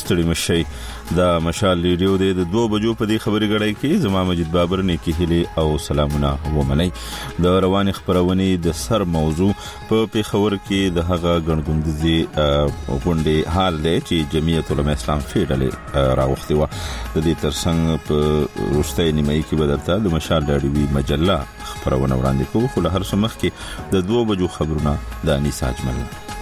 ستړي مشي د مشال ریډیو د 2 بجو په دې خبري غړای کې زما مجید بابر نیکی هلي او سلامونه ومني. د روان خبرونه د سر موضوع په پیښور کې د هغه غنګوندزي غونډې حال دی چې جمعیت العلماء اسلام فیډرال راوختي و. د دې ترڅنګ په روستۍ نیمه کې بدلته د مشال ریډیو مجله خبرونه وړاندې کوو، خو له هر څه مخکې د 2 بجو خبرونه د انیسا اجمل.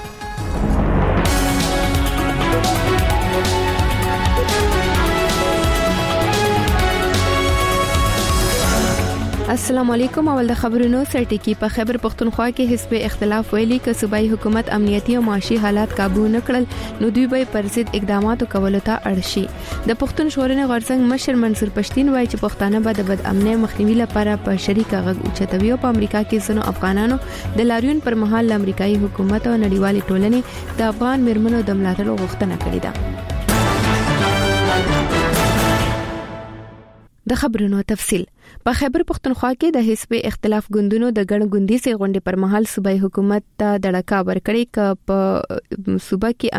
السلام علیکم. اول د خبرونو سرټکی. په خیبر پختونخوا کې حزب اختلاف ویلي ک صوبایي حکومت امنیتي او معاشي حالات قابو نه کړل نو دوی به پر ضد اقدامات کولو ته اړ شي. د پښتون ژغورنې غورځنګ مشر منصور پښتين وایي چې پښتانه به د بد امنۍ مخنیوي لپاره په شریکه غږ اوچتوي او په امریکا کې ځینو افغانانو د لاریون پر مهال امریکایي حکومت او نړیوالې ټولنې د افغان میرمنو د ملاتړ غوښتنه کړې ده. د خبرونو تفصیل. په خیبر پختونخوا کې د حزب اختلاف ګوندونو د ګڼ ګوندي سي غونډې پر مهال صوبایي حکومت ته دړکا ورکړې ک په صوبه کې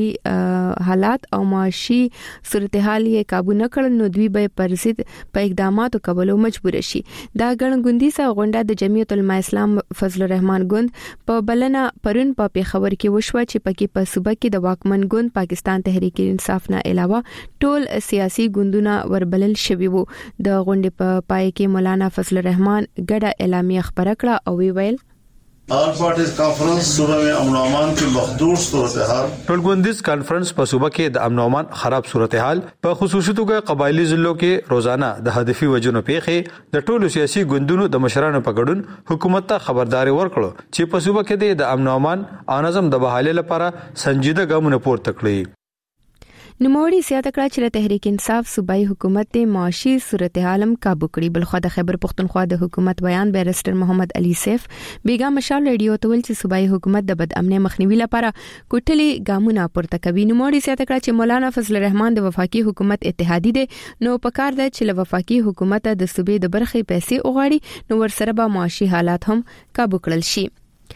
امنیتي حالات او معاشي صورتحال یې قابو نه کړل نو دوی به پر ضد په اقداماتو کولو مجبور شي. دا ګڼ ګوندي سي غونډه د جمعیت العلماء اسلام فضل الرحمن ګوند په بلنه پرون په پیښور کې وشوه چې پکې په صوبه کې د واکمن ګوند پاکستان تحریک انصاف نه علاوه ټول سیاسي ګوندونه وربلل شوي وو. د غونډې په پای کې مولانا فضل الرحمن ګډه اعلامیه خبره کړه او ویل آل پارټیز کانفرنس صوبه میں امن و امان کی مخدور صورتحال. ټولګوندیز کانفرنس په صوبه کې د امن و امان خراب صورتحال په خصوصي توګه قبایلی ضلعو کې روزانه د هدفي وجونو پیښې د ټولو سیاسي ګوندونو د مشرانو په ګډون حکومت ته خبرداري ورکړه چې په صوبه کې د امن و امان او نظم د بحالۍ لپاره سنجیده ګامونه پورته کړي. نوموړي زیاته کړه چې تحریک انصاف صوبایي حکومت د معاشي صورتحالم قابو کړي. بلخو د خیبر پختونخوا د حکومت بیان بیرسټر محمد علي سیف بیګا مشال ریډیو ته ویل چې صوبایي حکومت د بد امنۍ مخنیوي لپاره کوټلي ګامونه پورته کوي. نوموړي زیاته کړه چې مولانا فضل الرحمن د وفاقي حکومت اتحادي دي نو پکار ده چې له وفاقي حکومت د صوبې د برخې پیسې وغواړي نو ورسره به معاشي حالات هم قابو کړل شي.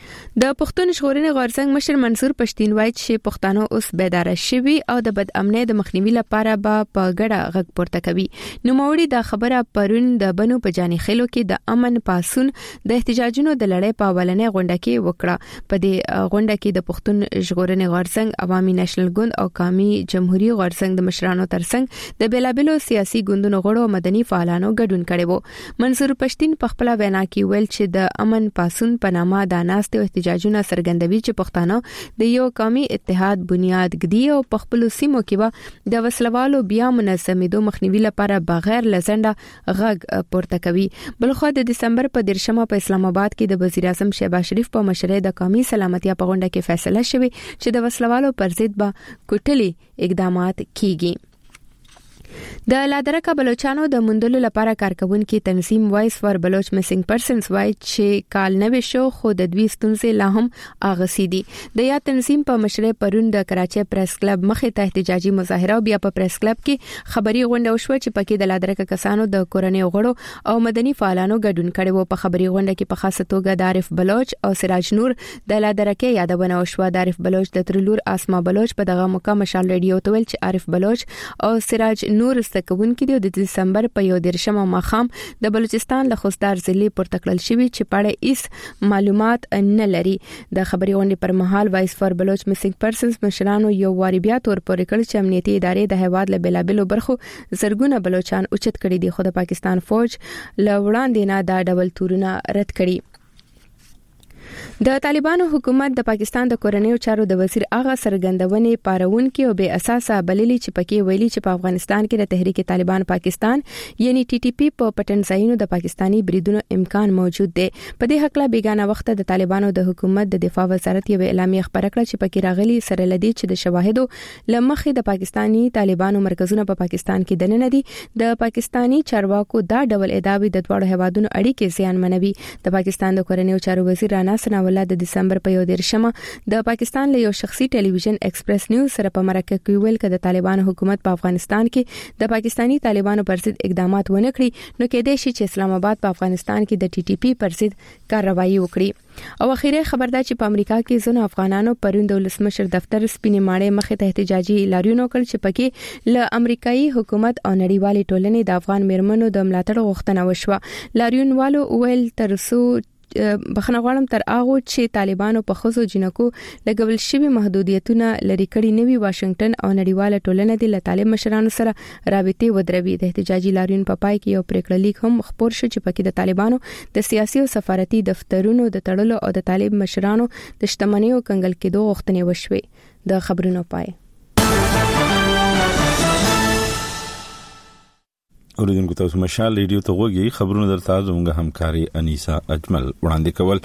د پښتون ژغورنې غورځنګ مشر منصور پښتين وایي چې پښتانه اوس بیدار شوي او د بد امنۍ د مخنیوي لپاره به په ګډه غږ پورته کوي. نوموړي دا خبره پرون د بنو په جاني خلو کې د امن پاسون د احتجاجونو د لړۍ په اولنې غونډه کې وکړه. په دې غونډه کې د پښتون ژغورنې غورځنګ عوامي نېشنل ګوند او قومي جمهوریت غورځنګ د مشرانو ترڅنګ د بیلابلو سیاسي ګوندونو غړو او مدني فعالانو ګډون کړي وو. منصور پښتين په خپل وینا کې ویل چې د امن پاسون په نامه د ناست احتجاجونه څرګندوي چې پښتانه د یو قومي اتحاد بنیاد ږدي او په خپل سیمو کې به د وسلوالو بیا منظمېدو مخنیوي لپاره بغیر لزنده غږ پورته کوي. بلخو د دسمبر په 10 په اسلام آباد کې د وزیر اعظم شهباز شریف په مشرۍ د قومي سلامتیا په غونډه کې فیصله شوه چې د وسلوالو پر ضد به کوټلي اقدامات کیږي. د لادرکه بلوچستانو د مندلو لپاره کارکونکو تنظیم وایس فار بلوچ میسنګ پرسنز وای چې کال نوې شو خو د دوی ستونزې لا هم اغسي دي. د یا تنظیم په مشرۍ پرون د کراچي پریس کلب مخې ته احتجاجي مظاهره او بیا په پریس کلب کې خبري غونډه وشوه چې پکې د لادرکه کسانو د کورنۍ غړو او مدني فعالانو ګډون کړي وو. په خبري غونډه کې په خاصه توګه د عارف بلوچ او سراج نور د لادرکه یادونه وشوه. د عارف بلوچ د ترلور اسما بلوچ په دغه موقع مشال ریډیو ته ویل چې عارف بلوچ او سراج نور کوونکې د دسمبر په 11 ماخام د بلوچستان له خوستار ضلع پورته کړل شوی چې پاړه هیڅ معلومات نه لري. د خبري غونډې پر مهال وایس فار بلوچ میسنګ پرسنز مشرانو یو واری بیا تور پورې کړ چې امنیتي ادارې د هواد له بلابلو برخو زرګونه بلوچستان اوچت کړي دي خو د پاکستان فوج له وړاندې نه دا ډبل تورونه رد کړي. د طالبانو حکومت د پاکستان د کورنیو چارو د وزیر اغا سرګندونې پارونکو او به اساسه بللی چې پکې ویلي چې په افغانستان کې د تحریک طالبان پاکستان یعنی ټي ټي پی په پټنځایونو د پاکستانی بریدونو امکان موجود دی. په دې حق لا بیگانه وخت د طالبانو د حکومت د دفاع وزارت یو اعلامیه خبره کړه چې پکې راغلي سره لدی چې د شواهدو لمخې د پاکستانی طالبانو مرکزونه په پاکستان کې دننه دي. د پاکستانی چارواکو دا ډول ادعاوی د دوه هوادونو اړیکې زیانمنوي. د پاکستان د کورنیو چارو وزیر رانا سناوله د دسمبر په 11 د پاکستان له یو شخصي ټلویزیون ایکسپریس نیوز سره په مرکه کې ویل چې د طالبانو حکومت په افغانستان کې د پاکستانی طالبانو پر ضد اقدامات ونه کړي نو کېدای شي چې اسلام آباد په افغانستان کې د ټي ټي پی پر ضد کاروایی وکړي. او اخیری خبر ده چې په امریکا کې ځینو افغانانو پرون د ولسمشر دفتر سپینې ماڼۍ مخې ته احتجاجي لاریون وکړ چې پکې له امریکایي حکومت او نړیوالې ټولنې د افغان میرمنو د ملاتړ غوښتنه وشوه. لاریون والو ویل ترڅو بخنه غواړم تر هغه چې طالبانو په خزو جنکو لګول شوی محدودیتونه لري کړي نوي واشنگټن او نړیواله ټولنه د طالب مشرانو سره رابطې ودروي. د احتجاجي لاریون په پای کې یو پریکړه لیک هم خبر شو چې پکې د طالبانو د سیاسي او سفارتي دفترونو د تړلو او د طالب مشرانو د شتمنۍ او کنګل کېدو غوښتنې وشوي. د خبرونو پای اوریدونکو تاسو مشال ریډیو ته وګورئ. خبرونه درته زموږ همکاري انیسا اجمل وړاندې کول.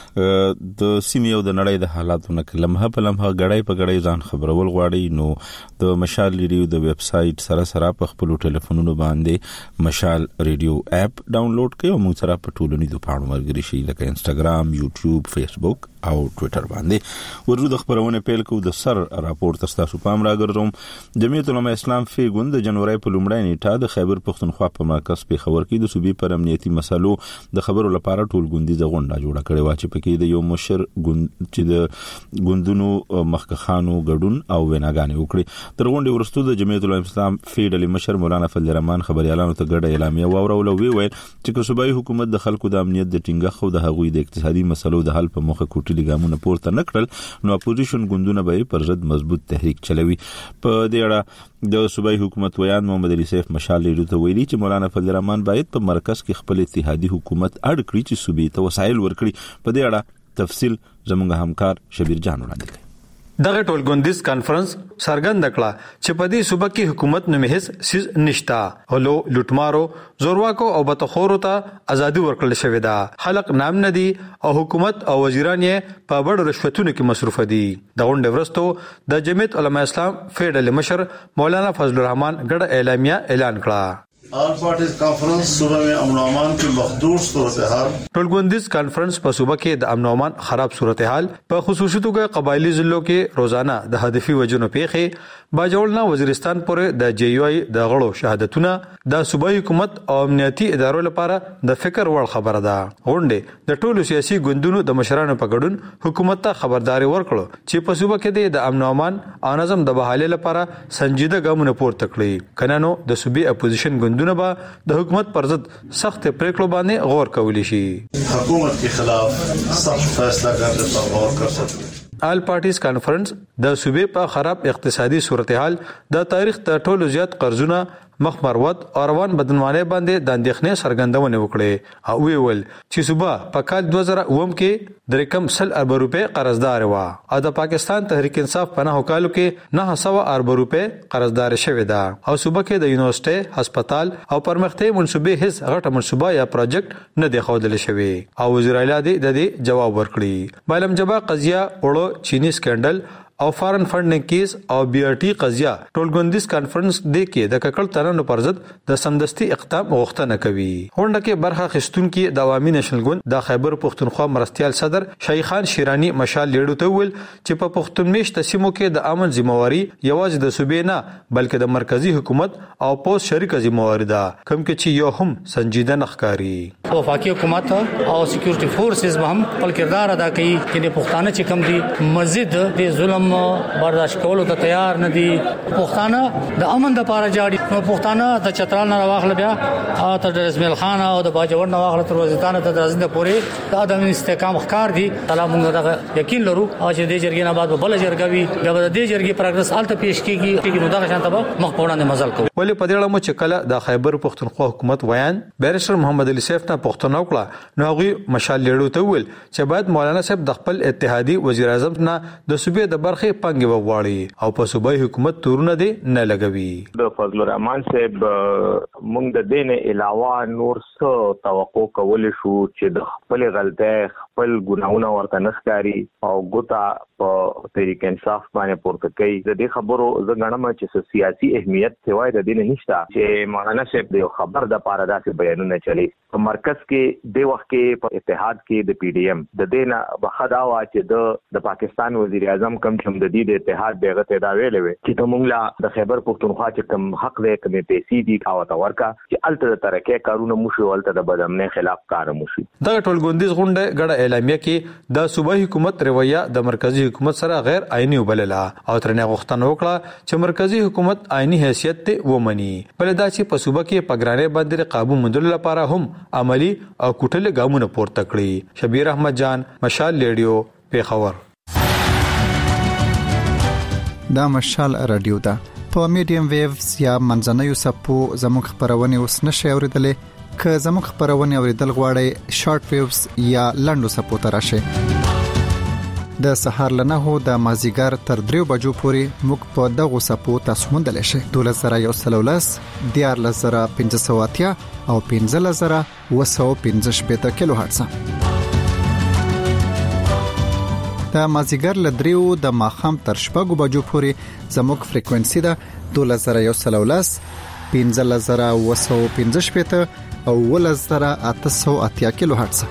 د سیمې او د نړۍ د حالاتو نه لمحه په لمحه غړای په غړای ځان خبرول غواړي نو د مشال ریډیو د ویب سټ سره په خپل ټلیفونونو باندې مشال ریډیو اپ ډاونلوډ کړئ او موږ سره په ټولنیزو پاڼو مرګري شي لکه انستګرام، یوټیوب، فیسبوک او ټوئیټر باندې. ورته د خبرونه پیل کوو. د سر راپور تاسو پام راګرځوم. جمعیت العلماء اسلام فیګوند د جنوري په لومړۍ نیټه د خیبر پختونخوا په مرکز په خبر کې د صوبې پر امنیتي مسلو د خبرو لپاره ټولګوندیزه غونډه جوړه کړې و چې پکې د یو مشر چې د ګوندونو مخکخانو ګډون او ویناګانې وکړي. تر غونډې وروسته د جمعیت العلماء اسلام فیډل مشر مولانا فضل الرحمن خبريالانو ته ګډه اعلامیه واورول او ویل چې صوبایي حکومت د خلکو د امنیت د ټینګښت او د هغوی د اقتصادي مسلو د حل په مخه کوټلي ګامونه پورته نکړل نو اپوزیشن ګوندونه به پر ضد مضبوط تحریک چلوي. په دې اړه د صوبایي حکومت ویان محمد علي سیف مشال ریډیو ته ویلي چې مولانا فضل الرحمن باید په مرکز کې خپل اتحادي حکومت اړ کړي چې صوبې ته وسایل ورکړي. په دې اړه تفصیل زموږ همکار شبیر جان وړاندې کړي. دغه ټولګوندیز کانفرنس سرګند کړه چې په دې صوبه کې حکومت نه مهز سیز نشتا هلو لټمارو زورواکو او بتخورو ته ازادي ورکړل شوې ده. خلق نام نه دي او حکومت او وزیران یې په بڑ رشوتونو کې مصروف دي. د غونډې ورستو د جمعیت علماء اسلام فیډل مشر مولانا فضل الرحمن ګډه اعلامیه اعلان کړه. آل پارٹیز کانفرنس صوبہ میں امن و امان کی مخدوش صورتحال. ټولګوندیز کانفرنس په صوبه کې د امن او امان خراب صورتحال په خصوصي توګه قبایلی ضلعو کې روزانه د هدفي وجونو پیښې باجوړنا وزیرستان پورې د جی یو ای د غړو شهادتونه د صوبایي حکومت او امنیتي ادارو لپاره د فکر وړ خبره ده. غونډه د ټولو سیاسي ګوندونو د مشرانو په ګډون حکومت ته خبرداري ورکړه چې په صوبه کې د امن او امان او نظم د بحالي لپاره سنجیده ګامونه پورته کړي. کنانو د صوبې اپوزیشن ګوندونه به د حکومت پر ضد سخت پریکړو باندې غور کولی شي. حکومت کے خلاف سخت فیصلہ کرنے پر غور کر سکتے. آل پارټیز کانفرنس د صوبې په خراب اقتصادي صورتحال د تاریخ ته ټولو زیات قرضونه مخ مروت او روان بدنوانه باندې د اندېښنې څرګندونه وکړه او ویل چې صوبه په کال 2009 کې د رقم 100 ارب روپے قرضدار و او د پاکستان تحریک انصاف پناه کالو کې 900 ارب روپے قرضدار شوې ده او صوبه کې د یونیورسيټي هسپتال او پرمختي منصوبې هیڅ غټه منصوبه یا پروجیکټ نه دی خودل شوی او وزیر اعلی د دې جواب ورکړي. معلم جبا قضیه وړو چینی سکندل او فارن فندنګ کیس او بی ار ټی قضیه ټولګوندیز کانفرنس د کې د ککړ ترانو پر ضد د سمدستي اقدام غوښتنه کوي. غونډه کې برخه اخیستونکو د عوامي نېشنل ګوند د خیبر پختونخوا مرستيال صدر شیخ خان شیرانی مشال لیډو ته ویل چې په پختونمېش تسمو کې د امن ذمہواری یوازې د صوبې نه بلکې د مرکزی حکومت او پوس شریک ذمہواری ده کوم کې چې یو هم سنجیده نخکاری. وفاقي حکومت او سکیورټي فورسز هم خپل کردار ادا کوي چې پښتانه چې کم دي مزید د ظلم برداشت کولو ته تیار نه دي. پښتانه د امن د پاره جاړي نو پښتانه د چترال نه واخل بیا تر اسماعیل خان او د باجوړ نه واخل تر وزیرستان ته درځنده پورې د ادم استحکام ښکار دي. سلام موږ دا یقین لرو چې د جرګې نه بعد بل جرګوي د دې جرګې پروګرس الته پیش کیږي چې نو دا شانته به مخ پوړاندې مزل کوي. ولې په دې اړه مو چې کله د خیبر پختونخوا حکومت ویان بیرسټر محمد علي سیف نه پښتنو کړه نو هغه مشال لیډو ته ویل چې باید مولانا صاحب د خپل اتحادي وزیر اعظم نه د صوبې د برخې پنګ وغواړي او په صوبایي حکومت تورونه دي نه لګوي. د فضل الرحمن صاحب موږ د دین علاوه نور څه توقع کول شو چې د خپل غلطه خپل ګناونه ورته نسکاري او ګوتا په تحریک انصاف باندې پورته کوي. د دې خبرو زغړم چې سیاسي اهمیت سوای د دین نشته چې مولانا صاحب د خبر د پاره داسې بیانونه چلی. په مرکز کې د وخت کې په اتحاد کې د پی ډی ایم د دینه بخداوا چې د پاکستان وزیر اعظم کم چې د دې اتحاد دغه ته دا ویلې وي چې موږ د خیبر پختونخوا چې کم حق دې کمې پیسې دي او تا ورکا چې الته ترکه کارونه مو شو الته د بدامنه خلاف کار مو شي. دا ټولګوندیز غونډه ګډه اعلامیه کې د صوبایي حکومت رویه د مرکزی حکومت سره غیر آئینی وبلله او ترنه غوښتنه وکړه چې مرکزی حکومت آئینی حیثیت ته ومني بلدا چې په صوبه کې پګرانې باندې قابو موندلو لپاره هم عملی او کوټل ګامونه پورته کړی. شبیر احمد جان، مشال ریډیو، پیښور. دا مشال رادیو ده په میډیم ویوز یا منځنوي سپو زموږ خبرونه اوس نشي اوریدلې که زموږ خبرونه اوریدل غواړئ شارټ ویوز یا لنډو سپو ته راشئ. د سهار له 9 د مازیګر تر 3 بجو پورې موږ په دغه سپو تاسو موندل شئ. 12113 14580 او 15215 کیلو هرتز. د مازیګر له 3 د ماخام تر 6 بجو پورې زموږ فریکوئنسي ده 12113 15215 او 11880 کیلو هرتز.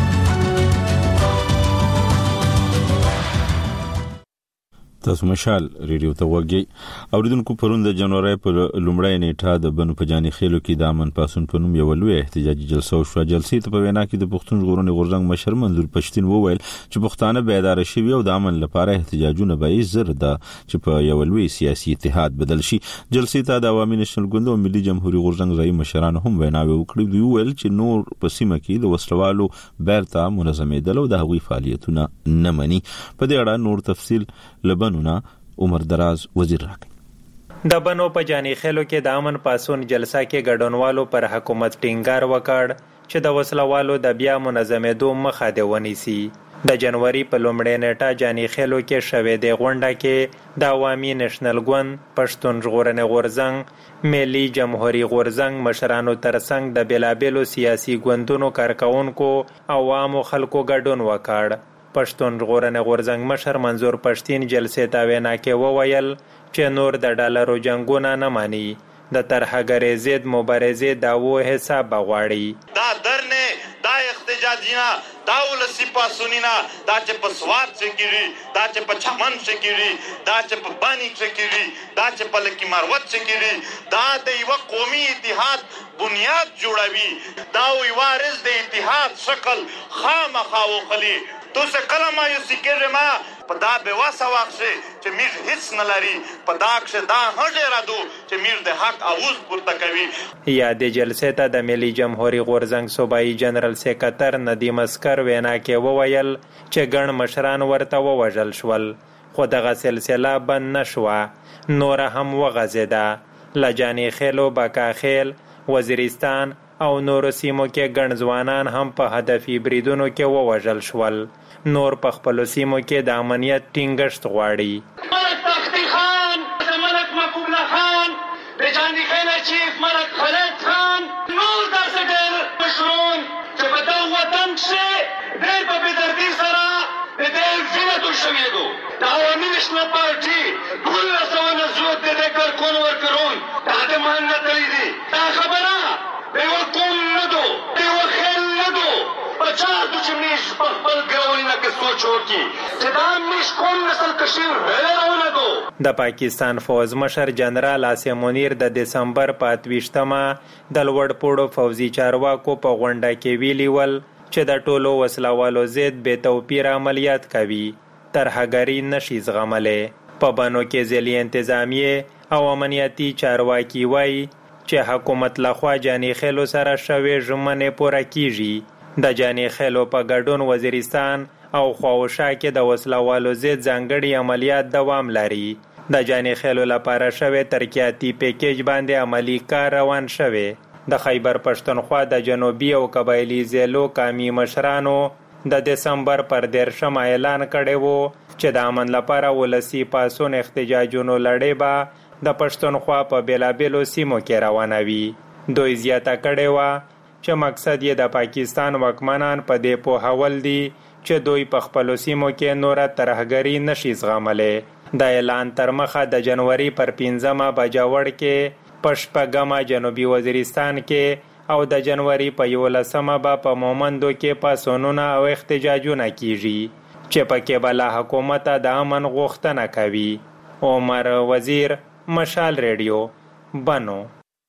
تاسو مشال ریډیو ته وګورئ. اوریدونکو پرون د جنوري پر لومړی نیټه د بنو پجانی خېلو کې د امن پاسون په نوم یو لوی احتجاجي جلسه وشوه. جلسې ته په وینا کې د پښتون ژغورنې غورځنګ مشر منظور پښتين وویل چې پښتانه بیدار شوي او د امن لپاره احتجاجونه به زر ده چې په یو لوی سیاسي اتحاد بدل شي. جلسې ته د عوامي نېشنل ګوند او ملي جمهوریت غورځنګ ځای مشرانو هم ویناوي وکړي. دوی ویل چې نور په سیمه کې د وسلوالو بیرته منظمېدل او د هغوی فعالیتونه نه مني. په دې اړه نور تفصیل لبنونه عمر دراز وزیر راکړي. د بنو پجانی خېلو کې د امن پاسون جلسه کې ګډونوالو پر حکومت ټینګار وکړ چې د وسلوالو د بیا منظمېدو مخه دی ونیسي. د جنوري په لومړۍ نیټه جانی خېلو کې شوې د غونډه کې د عوامي نېشنل ګوند، پښتون ژغورنې غورځنګ، ملي جمهوریت غورځنګ مشرانو ترڅنګ د بیلابېلو سیاسي ګوندونو کارکونکو عوامو خلکو ګډون وکړ. پښتون ژغورنې غورځنګ مشر منظور پښتين جلسې ته وینا کې وویل چې نور د ډالرو جنگونه نه مانی، د ترهګرۍ ضد مبارزې داوو حساب بغواړي. دا درنه دا احتجاجینا دا ولسی پاسونینا دا چې په سواد څخه کیږي، دا چې په چمن څخه کیږي، دا چې په بانی څخه کیږي، دا چې په لکی مروت څخه کیږي، دا د یو قومي اتحاد بنیاد جوړوي. دا وی وارث د اتحاد شکل خامخا وخلی. تو څه کلمه یو سکه ما په دا به واسه واخشه چې میر هیڅ نه لري، په دا کې دا هډه را دو چې میر د حق اواز پورته کوي. یا د جلسې ته د ملي جمهوریت غورځنګ صوبایي جنرال سیکریټر ندیم اسکر وینا کې وویل چې ګڼ مشران ورته ووژل شول، خو دغه سلسله بند نشوه، نور هم وغځېده. لجاني خېلو، بکا خېل، وزیرستان او نورو سیمو کې ګڼ ځوانان هم په هدفي بریدونو کې ووژل شول. نور په خپلو سیمو کې د امنیت ټینګښت غواړي. ملک تختی خان، ملک محبوب الله خان، د جانی خیل چیف ملک خالد خان، نور داسې ډېر مشرون چې په دغه وطن کښې ډېر په بېدردي سره د دې وینه توی شوې دو. د عوامي نېشنل پارټي 1290 د دې کارکون ورکرون دا د مهنت تللی دي. دا خبره د یوه قوم نه دو، د یوه خیل نه دو. پچاس دو چې میش په خپل ګرونینه کې سوچ وکړي چې دا میش کوم نسل کشیر ویلونه دو. د پاکستان فوز مشر جنرال عاصم منیر د دسمبر په 28مه د لوړپوړو فوزي چارواکو په غونډه کې ویلي ول چې د ټولو وسلوالو ضد بې توپیر عملیات کوي، ترهګري نشي زغملی. په بنو کې ځلي انتظامیې او امنیتي چارواکي وایي چې حکومت لخوا جانی خېلو سره شوې ژمنې پوره کیږي. د جانی خېلو په ګډون وزیرستان او خواوشا کې د وسلوالو ضد ځانګړي عملیات دوام لري. د جانی خېلو لپاره شوې ترقیاتي پیکیج باندې عملی کار روان شوی. د خیبر پښتونخوا د جنوبي او قبایلی ضلعو قومي مشرانو د دسمبر پر 13 اعلان کړی وو چې د امن لپاره ولسی پاسون احتجاجونو لړۍ به د پښتونخوا په بیلابېلو سیمو کې روانوي. دوی زیاته کړې وه چې مقصد یې د پاکستان واکمنان په دې پوهول دي چې دوی په خپلو سیمو کې نوره ترهګري نشي زغملی. د اعلان تر مخه د جنوري پر 15 بجاوړ کې، په 6 جنوبي وزیرستان کې او د جنوري په 11 به په مومندو کې پاسونونه او احتجاجونه کیږي چې پکې به له حکومته د امن غوښتنه کوي. عمر وزیر، مشال ریډیو، بنو.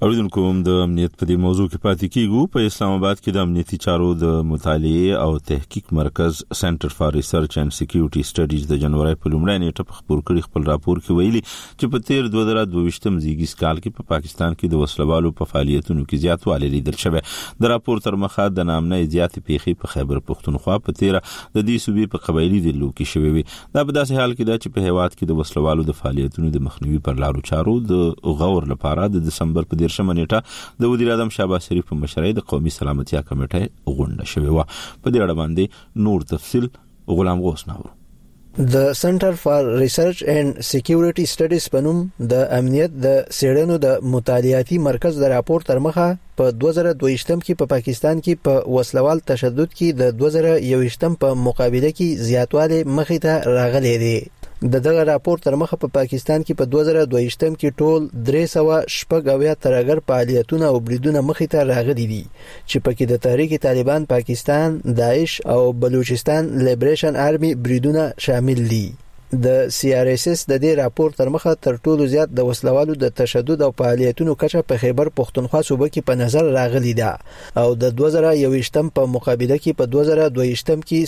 اوریدونکو د امنیت په دې موضوع کې پاتې کیږو. په اسلام آباد کې د امنیتي چارو د مطالعه او تحقیق مرکز سنټر فار ریسرچ اینڈ سکیورټي سټډیز د جنوري په لومړۍ نیټه په خبر کړی خپل راپور کې ویلي چې په تیر 2022 زیږیز کال کې په پاکستان کې د وسلوالو په فعالیتونو کې زیاتوالی لیدل شوی. د راپور تر مخه د نامنۍ زیاتې پیښې په خیبر پختونخوا په تیر د دې صوبې په قبایلی ډلو کې شوی وي. دا په داسې حال کې ده چې په هیواد کې د وسلوالو د فعالیتونو د مخنیوي پر لارو چارو د غور لپاره د دسمبر په 10 نیټه د وزیر اعظم شهباز شریف په مشرۍ د قومي سلامتیا کمیټې غونډه شوې و. په دې اړه باندې نور تفصیل غلام غوث ناور. د سنټر فار ریسرچ اینڈ سکیورټي سټډیز په نوم د امنیت د څېړنو د مطالعاتي مرکز د راپور تر مخه په 2022 کې په پاکستان کې په وسلوال تشدد کې د 2021 په مقابله کې زیاتوالی مخې ته راغلی دی. دغه راپور تر مخه په پاکستان کې په 2022 کې ټول 380 ترګر فعالیتونه او بریدونه مخې ته راغلي دي چې پکې د تحریک طالبان پاکستان، داعش او بلوچستان لیبریشن آرمي بریدونه شامل دي. د CRSS د دې راپور تر مخه تر ټولو زیات د وسلوالو د تشدد او فعالیتونو کچه په خیبر پختونخوا صوبه کې په نظر راغلی ده او د 2021 په مقابله کې په 2022 کې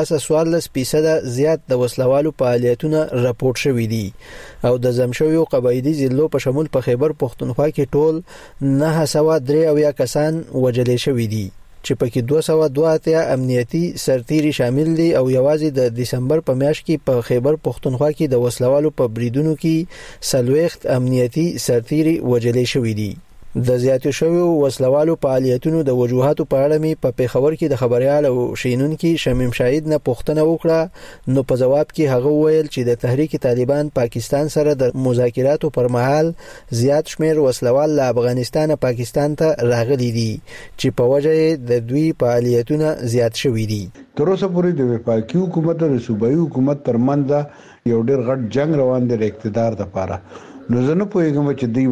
114% زیات د وسلوالو فعالیتونه راپورټ شوې دي او د زمشویو قبایلی ضلعو په شمول په خیبر پختونخوا کې ټول 903 کسان وژل شوي دي چې پکې 202 امنیتي سرتیري شامل دي او یوازې د دسمبر په میاشت کې په خیبر پختونخوا کې د وسلوالو په بریدونو کې 40 امنیتي سرتیري وژل شوي دي. د زیاتو شویو وسلوالو فعالیتونو د وجوهاتو په اړه می په پیښور کې د خبريال او شینونکو شمیم شاهد نه پوښتنه وکړه نو په جواب کې هغه ویل چې د تحریک طالبان پاکستان سره د مذاکراتو پر مهال زیات شمیر وسلوال له افغانستان پاکستان ته راغلي دي چې په وجه د دوی فعالیتونه زیات شوي دي. تر اوسه پورې د وفاقي حکومت او صوبایي حکومت ترمنځ یو ډېر غټ جنگ روان دی اقتدار لپاره. نو زه نه پوهیږم چې دوی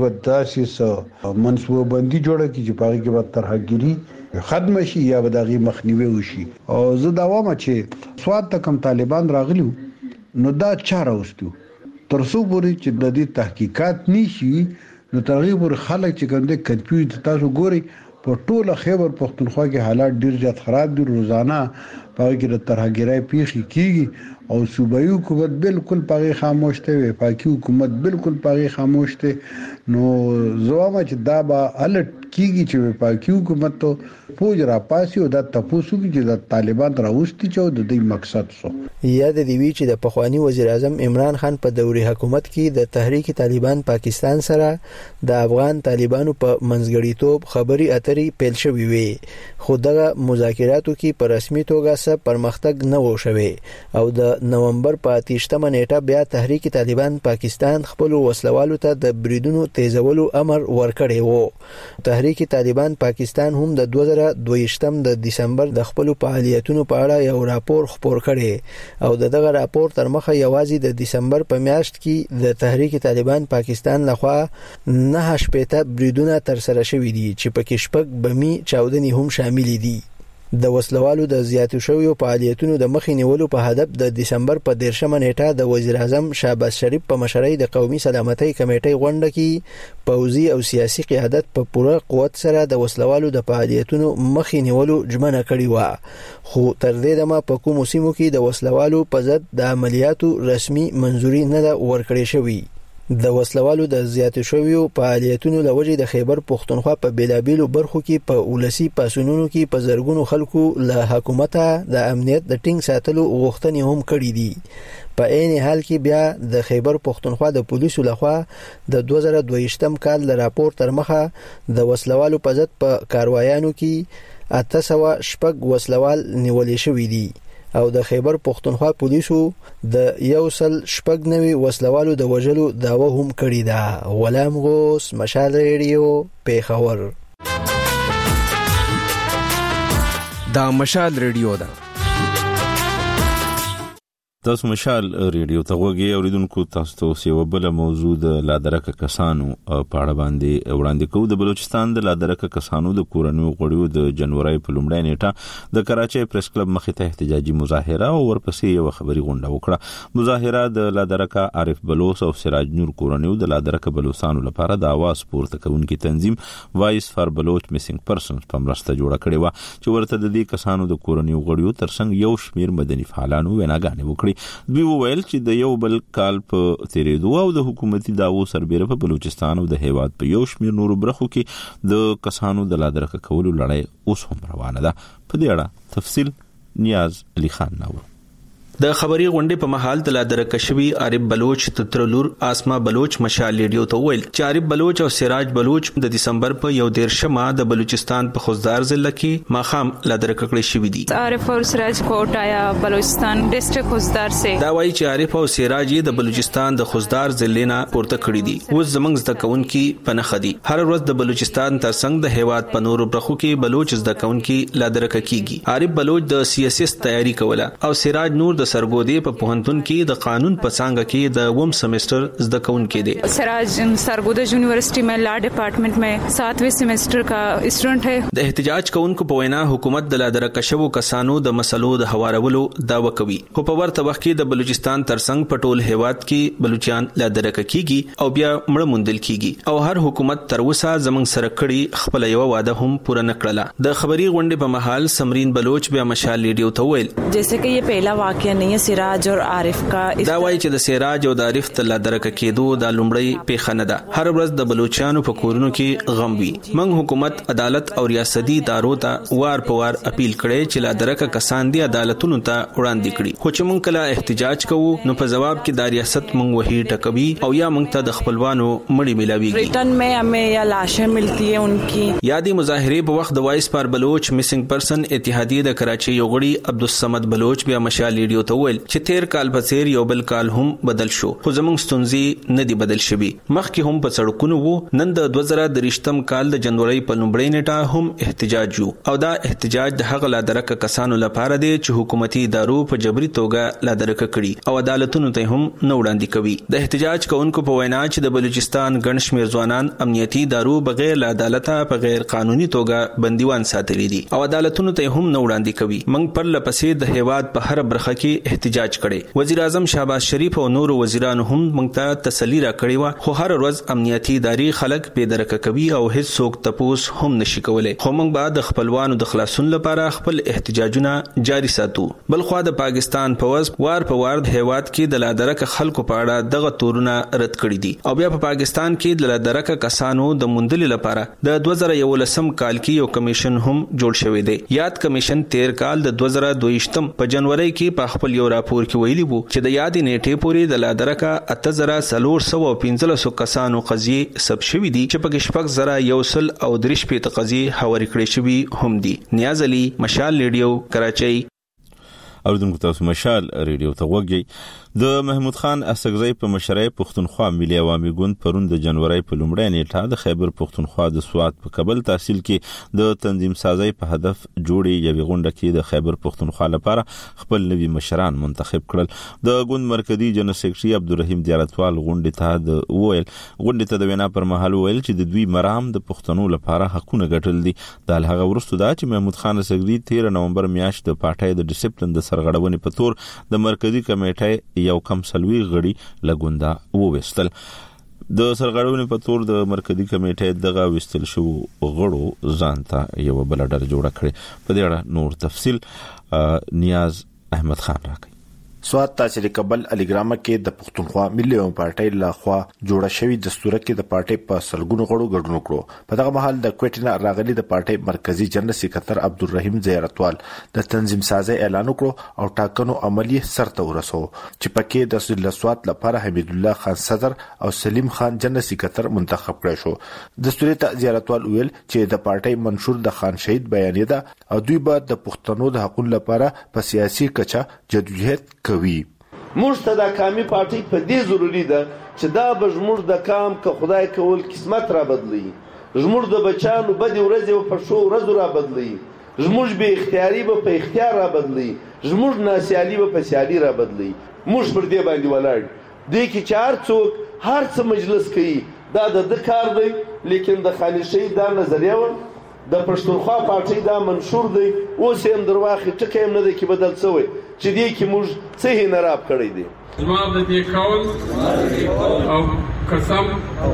وداسې منصوبه بندي جوړه کړي چې پاره کې به ترهګری ختم شي یا به دغه مخنیوي وشي. او زه دا وایم چې سواد ته کم طالبان راغلي نو دا چاره وستو تر څو پورې چې د دې تحقیقات نشي نو ترغیب ور خلک چې کوم د کنفیوز تاسو ګوري په ټوله خیبر پختونخوا کې حالات ډیر زیات خراب دي. روزانه په کې د ترهګرۍ پیښې کیږي او صوبایي حکومت بالکل پاغي خاموش دی، وفاقي حکومت بالکل پاغي خاموش دی. نو زوامه چې دا به الټ کیږي چې وفاقي حکومت ته پوج را پاسي او د تاسو کې چې د طالبان راوستي چې د دې مقصد سو یاد دی وی چې د پخوانی وزیر اعظم عمران خان په دوري حکومت کې د تحریک طالبان پاکستان سره د افغان طالبانو په منځګړیتوب خبري اترې پیل شوې وي خو دغه مذاکراتو کې په رسمي توګه څه پرمختګ نه و شوی او د نومبر په 28 نیټه بیا تحریک طالبان پاکستان خپل وسلوالو ته د بریدونو تیزولو امر ورکړی وو. تحریک طالبان پاکستان هم د 2022 د دسمبر د خپل فعالیتونو په اړه یو راپور خپور کړي او دغه راپور تر مخه یوازې د دسمبر په میاشت کې د تحریک طالبان پاکستان لخوا 9 بریدونه تر سره شوي دي چې پکې شپږ بمي چاودنې هم شامل دي. د وسلوالو د زیاتو شویو فعالیتونو د مخې نیولو په هدف د دسمبر په 10 نیټه د وزیر اعظم شهباز شریف په مشرۍ د قومي سلامتۍ کمیټې غونډه کې پوځي او سیاسي قیادت په پوره قوت سره د وسلوالو د فعالیتونو مخې نیولو ژمنه کړې و خو تر دې دمه په کومو سیمو کې د وسلوالو په ضد د عملیاتو رسمي منځوري نه ورکړې شوې. د وسلوالو د زیاتو شویو فعالیتونو لوجې د خیبر پختونخوا په بیلابیلو برخو کې په ولسی پاسونونو کې په زرګونو خلکو له حکومت د امنیت د ټینګ ساتلو غوښتنې هم کړې دي. په عین حال کې بیا د خیبر پختونخوا د پولیسو لخوا د 2022 کال د راپور تر مخه د وسلوالو په ضد په کاروایانو کې 800 وسلوال نیول شوي دي او د خیبر پختونخوا پولیسو د 190 وسلوالو د وژلو داوا هم کړې ده. غلام غوث، مشال ریډیو، پیښور. دا مشال ریډیو ده. تاسو مشال ریډیو ته وګورئ اوریدونکو تاسو ته یو بل موضوع د لادرکه کسانو په اړه باندې وړاندې کوو. د بلوچستان د لادرکه کسانو د کورنیو غړیو د جنوري په لومړۍ نیټه د کراچۍ پریس کلب مخې ته احتجاجي مظاهره او ورپسې یو خبري غونډه وکړه. مظاهره د لادرکه عارف بلوچ او سراج نور کورنیو د لادرکه بلوچستانو لپاره د आवाज پورته کوونکي تنظیم وایس فار بلوچ میسنګ پرسنز په مرسته جوړه کړې و چې ورته د دې کسانو د کورنیو غړیو ترڅنګ یو شمیر مدني فعالانو ویناګانې وکړي. دوی وویل چې د یو بل کال په تیریدو او د حکومتي داوو سربېره په بلوچستان او د هیواد په یو شمیر نورو برخو کې د کسانو د لادرکه کولو لړۍ اوس هم روانه ده. په دې اړه تفصیل نیاز علي خان ناور. د خبري غونډې په محل د لادرکه شوی عارف بلوچ تترلور اسما بلوچ مشال ریډیو ته ویل چې عارف بلوچ او سراج بلوچ د دسمبر په 11 د بلوچستان په خوزدار ضلع کې ماخام لادرکه کړی شوی دي. عارف او سراج کوټ آیا بلوچستان ډیسټریکټ خوزدار سے دا وایي چې عارف او سراج د بلوچستان د خوزدار ضلع نه پورته کړی دي. اوس زمنګ زده کوونکي پنه خدي هر ورځ د بلوچستان ترڅنګ د هیواد په نورو برخو کې بلوچ زده کوونکي لادرکه کیږي. عارف بلوچ د CSS تیاری کوله او سراج نور د سرګودې په پوهنتون کې د قانون په څانګه کې د ووم سیمستر زده کوونکی دی. سراج سرګودا یونیورسيټي में law department में 7वें सेमेस्टर का स्टूडेंट है. د احتجاج کوونکو په وینا حکومت د لادرکه شوو کسانو د مسلو د هوارولو دعوه کوي. خو په ورته وخت کې د بلوچستان ترڅنګ په ټول هیواد کې بلوچستان لادرکه کیږي او بیا مړ موندل کیږي او هر حکومت تر اوسه زمنګ سره کړي خپل یو وعده هم پوره نکړه. د خبري غونډې په محل سمرین بلوچ بیا مشال ریډیو ته ویل जैसे कि ये पहला वाकया नहीं है सिराज और आरिफ का. دا وایي چې د سراج او د عارف ته لادرکه کېدو د لومړی پیښه نه ده. هر ورځ د بلوچستانو په کورونو کې غم وي. موږ حکومت عدالت او ریاستي ادارو ته وار په وار اپیل کړي چې لادرکه کسان دي عدالتونو ته وړاندې کړي. خو چې موږ کله احتجاج کوو نو په جواب کې د ریاست موږ وਹੀ ټکوي او یا موږ ته د خپلوانو مړی ملاويږي. ریټن میں ہمیں یا لاشیں ملتی ہیں انکی. یادی مظاهره په وخت د وایس فار بلوچ میسنګ پرسن اتحادیه د کراچۍ یو غړي عبدالصمد بلوچ بیا مشال ریډیو ته ویل چې تیر کال په څیر یو بل کال هم بدل شو خو زموږ ستونزې نه دی بدل شوي. مخکې هم په سړکونو وو. نن د 2023 کال د جنوري په لومړۍ نیټه هم احتجاج یو او دا احتجاج د هغه لادرکه کسانو لپاره دی چې حکومتي ادارو په جبري توګه لادرکه کړي او عدالتونو ته هم نه وړاندې کوي. د احتجاج کوونکو په وینا چې د بلوچستان ګڼ شمېر ځوانان امنیتي ادارو بغیر له عدالته په غیر قانوني توګه بندیوان ساتلي دي او عدالتونو ته هم نه وړاندې کوي. موږ پر لپسې د هیواد په هر برخه کې احتجاج کړي. وزیر اعظم شهباز شریف او نورو وزیرانو هم موږ ته تسلی را کړې و خو هر ورځ امنیتي ادارې خلک پیدرکه کوي او هیڅ څوک تپوس هم نشي کولای. خو موږ به د خپلوانو د خلاصون لپاره خپل احتجاجونه جاری ساتو. بلخوا د پاکستان پوز وار په وار د هیواد کې د لادرکه خلکو په اړه دغه تورونه رد کړي دي او بیا په پاکستان کې د لادرکه کسانو د موندل لپاره د 2011 کال کې یو کمیشن هم جوړ شوی دی. یاد کمیشن 13 کال د 2022 په جنوري کې په خپل یو راپور کې ویلي وو چې د یادې نیټې پورې د لادرکه 8415 کسانو قضیې ثبت شوې دي چې په کې 6100 او 3 قضیې حواله کړې شوې هم دي. نیاز علي مشال ریډیو کراچۍ. اوریدونکو تاسو مشال ریډیو ته وګورئ. د محمود خان اسګزی په مشرۍ پښتونخوا ملي عوامي ګوند پرون د جنوري په لومړۍ نیټه د خیبر پښتونخوا د سواد په کابل تحصیل کې د تنظیم سازي په هدف جوړې یوې غونډه کې د خیبر پښتونخوا لپاره خپل نوي مشران منتخب کړل. د ګوند مرکزی جنرال سیکریټري عبدالرحیم دیارتوال غونډې ته د وینا پر مهال ویل چې د دوی مرام د پښتنو لپاره حقونه ګټل دي. د هغه وروسته دا چې محمود خان اسګزی 13 نومبر میاشت د پارټۍ د ډیسپلین د سرغړونې په تور د مرکزی کمیټې یو کم سلوي غړي لګوندا ووستل. د سرغړونې په تور د مرکزی کمیټې دغه وستل شو غړو ځانته یو بل ډله جوړه کړې. په دې اړه نور تفصیل نیاز احمد خان راکړي. سواد تحصیل کابل علی ګرامه کې د پښتونخوا ملي عوامي پارټۍ لخوا جوړه شوې دستور کې د پارټۍ په سلګونو غړو ګډون کړو. په دغه مهال د کوټینا راغلي د پارټۍ مرکزی جنرال سکرټر عبدالرحیم زیارتوال د تنظیم سازي اعلان وکړو او ټاکنو عملی سرته ورسو چې پکې د رسول سواد لپاره حمید الله خان صدر او سلیم خان جنرال سکرټر منتخب کړی شو. دستور ته زیارتوال ویل چې د پارټۍ منشور د خان شهید بیان ده او دوی به د پښتنو د حقوقو لپاره په سیاسي کچه جدوجہد کوي. موږ ته د کامي پارټۍ په دې ضروري ده چې دا به زموږ د کام که خدای کول قسمت را بدلوي. زموږ د بچانو بدې ورځې په ښو ورځو را بدلوي. زموږ به اختیاري به په اختیار را بدلی، زموږ ناسیالي به په سیالي را بدلی. موږ پر دې باندې ولاړ دې کې چې هر څوک هر څه مجلس کوي دا د کار دی، لیکن د خانشي دا نظریه و د پښتونخوا پارټي دا منشور دی. اوس هم درواخې ټکی هم نه دی کې بدل شوی چې دې کې موږ څه انحراف کړی دی. زما د دې قول او قسم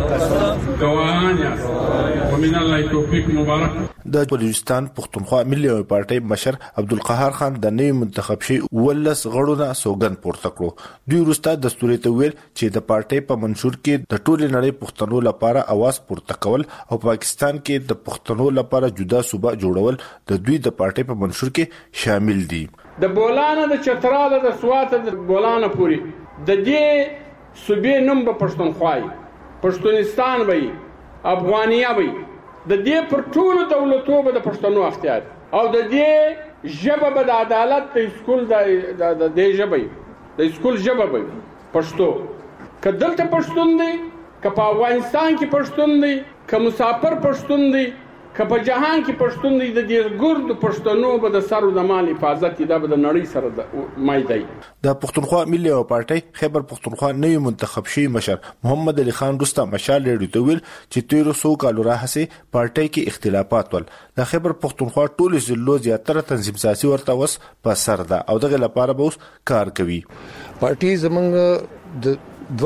ګواهان یاست ومن الله توفیق مبارک. د بلوچستان پښتونخوا ملي پارټي مشر عبدالقهار خان د نوي منتخب شي ولس غړو نه سوګند پورته کړو. دوی وروسته دستوري ته ویل چې د پارټي په منشور کې د ټولې نړۍ پښتنو لپاره आवाज پورته کول او پاکستان کې د پښتنو لپاره جدا صوبه جوړول د دوی د پارټي په منشور کې شامل دي. د بولانه د چتراله د سواته د بولانه پوری د دې صوبې نوم به پښتونخوای، پښتونستان وي، افغانیه وي. د دې پر ټولو دولتو به د پښتنو اختیار او د دې ژبه به د عدالت د اسکول د دې ژبه د اسکول ژبه به پښتو. که دلته پښتون دی، که په افغانستان کې پښتون دی، که مسافر پښتون دی، که په جهان کې پښتون دی، د دې ګرد پښتنو به د سر او د مال حفاظت دا به د نړۍ سره مای دی. د پښتونخوا ملي پارټي خیبر پښتونخوا نوی منتخب شوی مشر محمد علي خان رستم مشال ریډیو ته ویل چې 1300 کالو راهسي پارټي کې اختلافات ول. د خیبر پښتونخوا ټول ضلعو زیاتره تنظیم سیاسي ورته وس په سر ده او دغه لپاره به اوس کار کوي. پارټي زمنګ د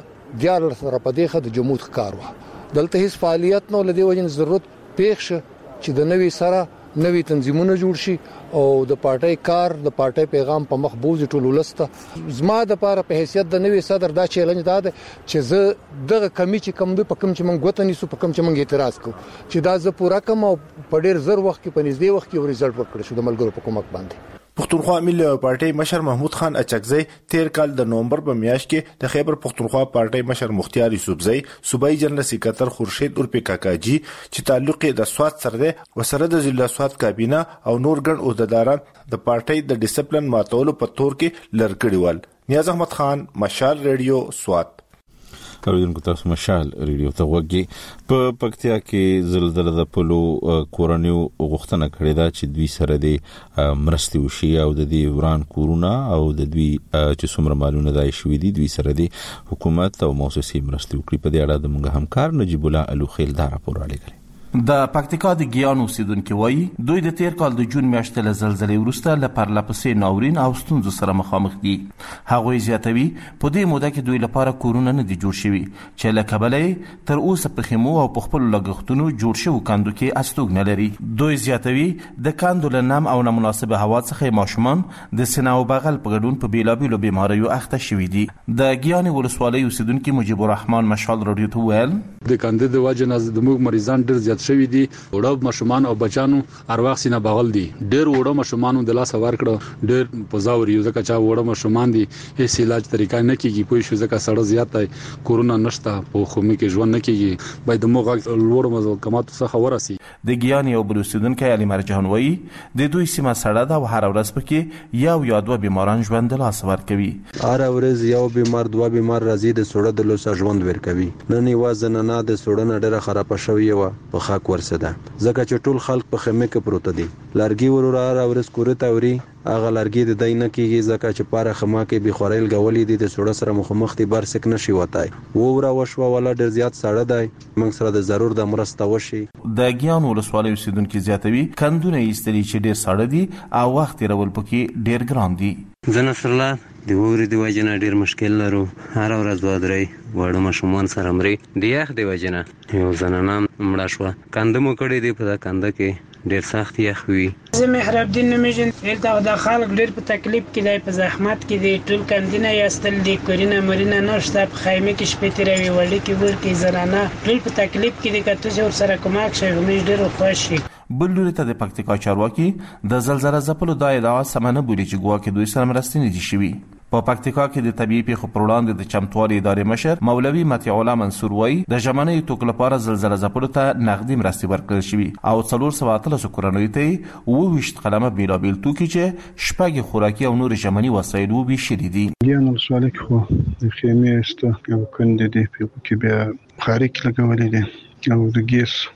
2014 سره په دغه د جمهوریت کار و دلته هیڅ فعالیت نو لدی وجه ضرورت پېښ چې د نوي سره نوي تنظیمونه جوړ شي او د پارټي کار د پارټي پیغام په مخ بوزي ټول ولسته. زما د لپاره په حیثیت د نوي صدر دا چیلنج دا ده چې زه دغه کمی چې کم دی په کم چې مونږ غوته نیسو په کم چې مونږ اعتراض کوو چې دا زه پورا کوم او په ډیر زر وخت کې په نږدې وخت کې ریزلټ ورکړ شو د ملګرو په کومک باندې. پښتونخوا ملي پارټي مشر محمود خان اچکزی تیر کال د نومبر په میاشت کې د خیبر پښتونخوا پارټي مشر مختیار یوسفزی صوبایي جنرال سکرټر خورشید اورپی کاکاجي چې تعلق د سواد سره ده وسره د ضلع سواد کابینه او نور ګڼ عہدیداران د پارټي د ډیسپلین ماتولو په تور کې لړکړي ول. نیاز احمد خان مشال ریډیو سواد. اوریدونکو تاسو مشال ریډیو ته وګورئ. په پکتیا کې زلزلہ د پلو کورنیو غوښتنه کړې ده چې دوی سره د مرستي وشي او د دې وران کورونه او د دوی چې څومره مالونه دای شوې دي دوی سره د حکومت او مؤسسې مرستي وکړي. په دې اړه د موږ همکار نجیب الله الوخیل دا راپور راغلی. د پکتیکا د ګیان اوسیدونکو وایي دوی د تیر کال د جون میاشتې له زلزلې وروسته له پرلپسې ناورین او ستونزو سره مخامخ دي. هغوی زیاتوي په دې موده کې دوی لپاره کورونه نه دي جوړ شوي چې له کبله تر اوسه په خیمو او په خپل لګښتونو جوړ شوي کندو کې استوګ نه لري. دوی زیاتوي د کندو له نم او نامناسبه هوا څخه ماشومان د سینه او بغل په ګډون په بیلابیلو بیماریو اخته شوي دي. د ګیان ولسوالۍ اوسیدونکو مجيب الرحمن مشال رادیو ته ویل د کندو د وجه نه د موږ مریضان ډیر زیات شوی دي. وړو ماشومان او بچانو ارواح سینه بغل دي. ډېر وړو ماشومان د لاس ور کړو ډېر پزاور یو ځکه چې وړو ماشومان دي هیڅ علاج طریقه نه کیږي پوه شو ځکه سړی زیات دی کورونا نشته په خومه کې ژوند نه کیږي باید موږ لوړ مزکمات څخه ورسي. د ګیان یو بلوچستان علی مرجان وایي د دوی سیمه سړه ده او هر ورځ پکې یو یا دوه بیماران ژوند لاس ور کوي. هر ورځ یو بیمار دوه بیمار راځي د سړه د لوسه ژوند ور کوي. نن یوازې نه د سړه نه ډېره خراب شوی و په خاک ورسده ځکه چې ټول خلک په خیمه کې پروت دي. لرګي ورور اورس کورته اوري هغه لرګي د دای نه کیږي ځکه چې پاره خما کې به خورل غولې دي د سړه سره مخمخ دي بار سک نشي وتاي وورا وشو ولا ډیر زیات سړه دی موږ سره د ضرور د مرسته وشي. د ګیان ولسوالۍ اوسیدونکو زیاتوي کندونه ایستلي چې ډیر سړه دي او وخت رول پکې ډیر ګران دي. زنه د ووري د وجنه ډیر مشکل لرو هر ورځ ودرې وړو ماشومان سره مري د یخ د وجنه یو زنانه مړه شو کندمو کړي دی په کنده کې ډیر سخت یخ وي. زه محراب الدین نمیجن دلته د خلک ډیر په تکلیف کې دی په زحمت کې دی ټول کندینه یاستل دی کورینا مرینا نشته په خیمه کې شپې تیروي وړي کې ور کې زنانه ټول په تکلیف کې دی کته چې ور سره کومک شي موږ ډیر خوشي. بل لوري ته د پکتیکا چارواکي د زلزلې ځپلو د ادعا سمنه بولي چې ګواکې دوی سره مرستې نه دي شوي. په پکتیکا کې د طبيعي پیښو پر وړاندې د چمتوالي ادارې مشر مولوي مطیع الله منصور وایي د ژمنې توکو لپاره زلزلې ځپلو ته نغدي مرستې ورکړل شوي او 413 کورنیو ته 22 قلمه بیلابیل توکي چې شپږ خوراکي او نور ژمني وسایل وبېشلي دي. ګیان ولسوالۍ کې خو د خیمې است یو کندې دی په کې بیا خارق لګولې دي او د ګیس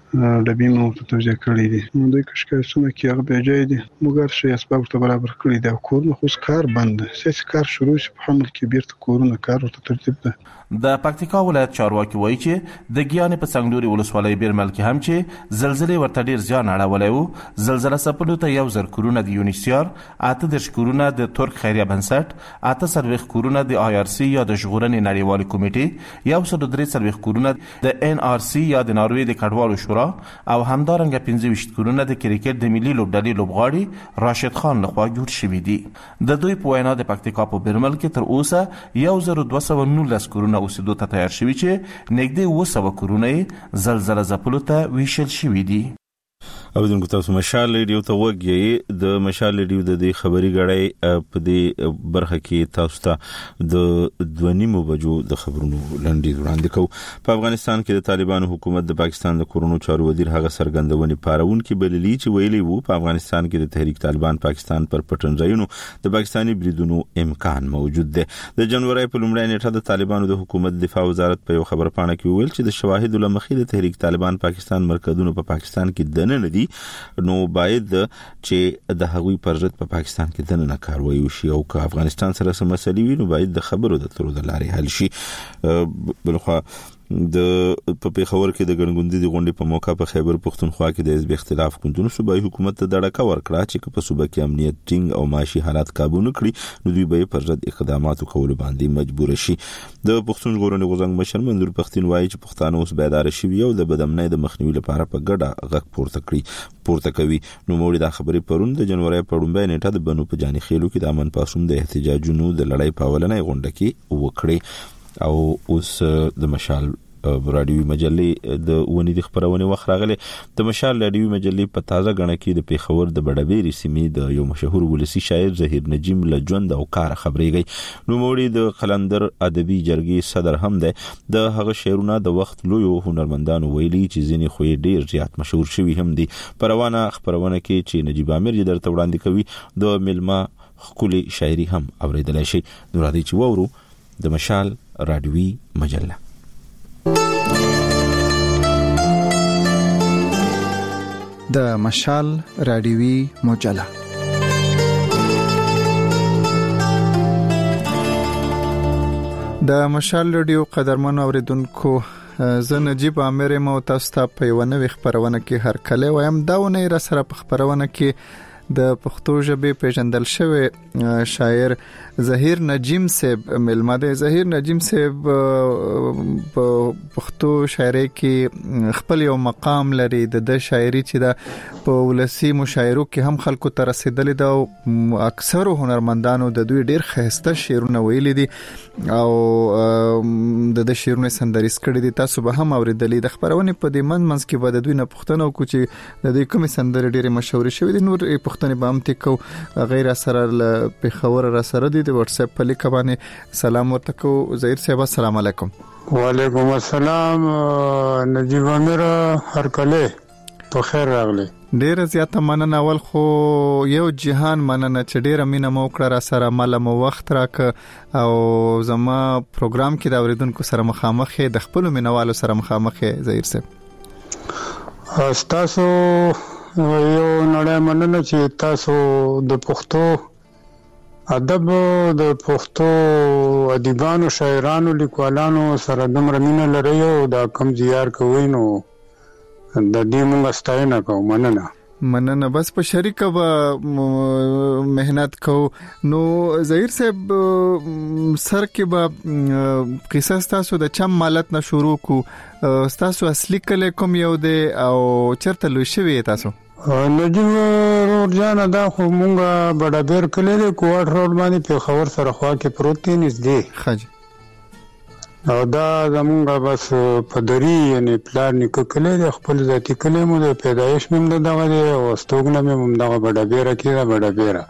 ډبې مو ته توجه کړې دي نو دوی کشکاسونه کې هغه به جاي دي مګر شي اسباب ته برابر کړی دی کورونه خو کار بند سیس کار شروع شي په حمل کې بیرته کورونه کار ورته ترتیب ده د پکتیکا ولایت چارواکي وایي چې د ګیانې په څنګلوري ولسوالۍ بیرمل کې هم چې زلزلې ورته ډیر زیان اړولی وو زلزله ځپلو ته 1000 کورونه د یونیسیار 38 کورونه د ترک خیریه بنسټ 48 کورونه د IRC یا د ژغورنې نړیوالې کمیټې 143 کورونه د NRC یا د ناروې د کډوالو شورا او همدارنګه 25 کورونه د کرکټ د ملي لوبډلې لوبغاړي راشد خان لخوا جوړ شوي دي د دوی په وینا د پکتیکا په بیرمل کې تر اوسه 1219 کورونه اوسېدو ته تیار شوي چې نږدې 200 کورونه زلزله ځپلو ته ویشل شوي دي اوبدونکو تاسو مشال ریډیو ته وګورئ د مشال ریډیو د دې خبري غړې په دې برخه کې تاسو ته د 2:30 بجو د خبرونو لنډي وړاندې کوو په افغانستان کې د طالبانو حکومت د پاکستان د کورونو چارو وزیر هغه سرګندونې پاراون کې بللی چې ویلي وو په افغانستان کې د تحریک طالبان پاکستان پر پټنځایونو د پاکستاني بریدونو امکان موجود دی د جنوري په لومړۍ نیټه د طالبانو د حکومت دفاع وزارت په یو خبر پاڼه کې ویل چې د شواهد لمخې د تحریک طالبان پاکستان مرکزونو په پاکستان کې دنه ندي نو باید چې د هغوی پر ضد په پاکستان کې دنه کاروي وشي او که افغانستان سره سم مسلې وي نو باید د خبرو د ترو د لارې حل شي بلخوا د په پیښور کې د ګڼګوندې د غونډې په موقع په خیبر پښتونخوا کې د حزب اختلاف ګوندونو صوبایي حکومت ته دړکه ورکړه چې په صوبه کې امنیت ټینګ او معاشي حالات قابو نه کړي نو دوی به پر ضد اقدامات وکول باندې مجبور شي د پښتون ژغورنې غورځنګ مشر منظور پښتون وایي چې پښتانه اوس بیدار شوي او د بدامنۍ د مخنیوي لپاره په ګډه غږ پورته کوي نو موږ د خبرې پرون د جنوري په لومړۍ نیټه د بنو په جاني خېلو کې د امن پاسوم د احتجاجونو د لړۍ په اولنۍ غونډه کې وکړي او اوس د مشال رادیوي مجلې د ونی د خبرونه وخت راغله د مشال رادیوي مجلې په تازه غړنه کې د پیښور د بډبېری سیمې د یو مشهور ولسی شاعر ظهیر نجیم لجوند او کار خبرېږي نو موړي د قلندر ادبي جرګې صدر هم ده د هغه شعرونه د وخت لوی هنرمندانو ویلي چې ځینې خو ډیر زیات مشهور شوي هم دي پروانه خبرونه کې چې نجیب امیر یې درته وړاندې کوي د ملما خولي شاعري هم اوریدلای شي نو راځي چې وورو د مشال رادیوي مجله د مشال رادیوي مجله د مشال رادیو قدرمن اوریدونکو زه نجیب امیر مو تاسو ته په یو نوې خبرونه کې هر کله وایم دا ونه را سره په خبرونه کې د پښتو ژبې پیژندل شوی شاعر ظهیر نجیم صاحب ملما د ظهیر نجیم صاحب په پښتو شاعري کې خپل یو مقام لري د شاعري چې د په ولسی مشاعرو کې هم خلکو ته رسیدلې ده اکثر هنرمندانو د دوی ډیر خسته شعرونه ویلي دي او د شعرونه سندریز کړي دي تاسو به هم اوریدلې د خبرونه په دې منځ کې به د دوی نه پښتنو کو چې د دوی کوم سندري ډیره مشهور شوی دي نور پښتني به هم تکو غیر سره په خبر را سره دي د واتس اپ په لیک باندې سلام ورته کو ظهیر صاحب السلام علیکم وعلیکم السلام نجیب امیر هر کله په خیر راغلی ډیر زیاته مننه اول خو یو جهان مننه چې ډیر مینه مو کړه را سره مال مو وخت راک او زما پروګرام کې دا اوریدونکو سره مخامخ د خپل مینوالو سره مخامخ ظهیر صاحب تاسو یو نړۍ مننه چې تاسو د پښتو ادب د پښتو ادیبانو شاعرانو لیکوالانو سره دومره مینه لري او دا کم زیار کوي نو د دې موږ ستاینه کوو مننه بس په شریکه به مهنت کو نو ظهیر صاحب سر کې به قصه تاسو د چم مالت نه شروع کو تاسو اصلي کله کوم یو دی او چرته لوي شوی تاسو نجیب روډ جان دا خو مونږه بډابیر کلی دی کوټ روډ باندې په خبر سره خوا کې پروت دی نږدې خج او دا زمونږه بس په دری یعنی پلان نیکه کلی دی خپل ذاتی کلی مو د پیدایش مم دغه دی او استوګنه مم دغه بډابیر کې دا بډابیر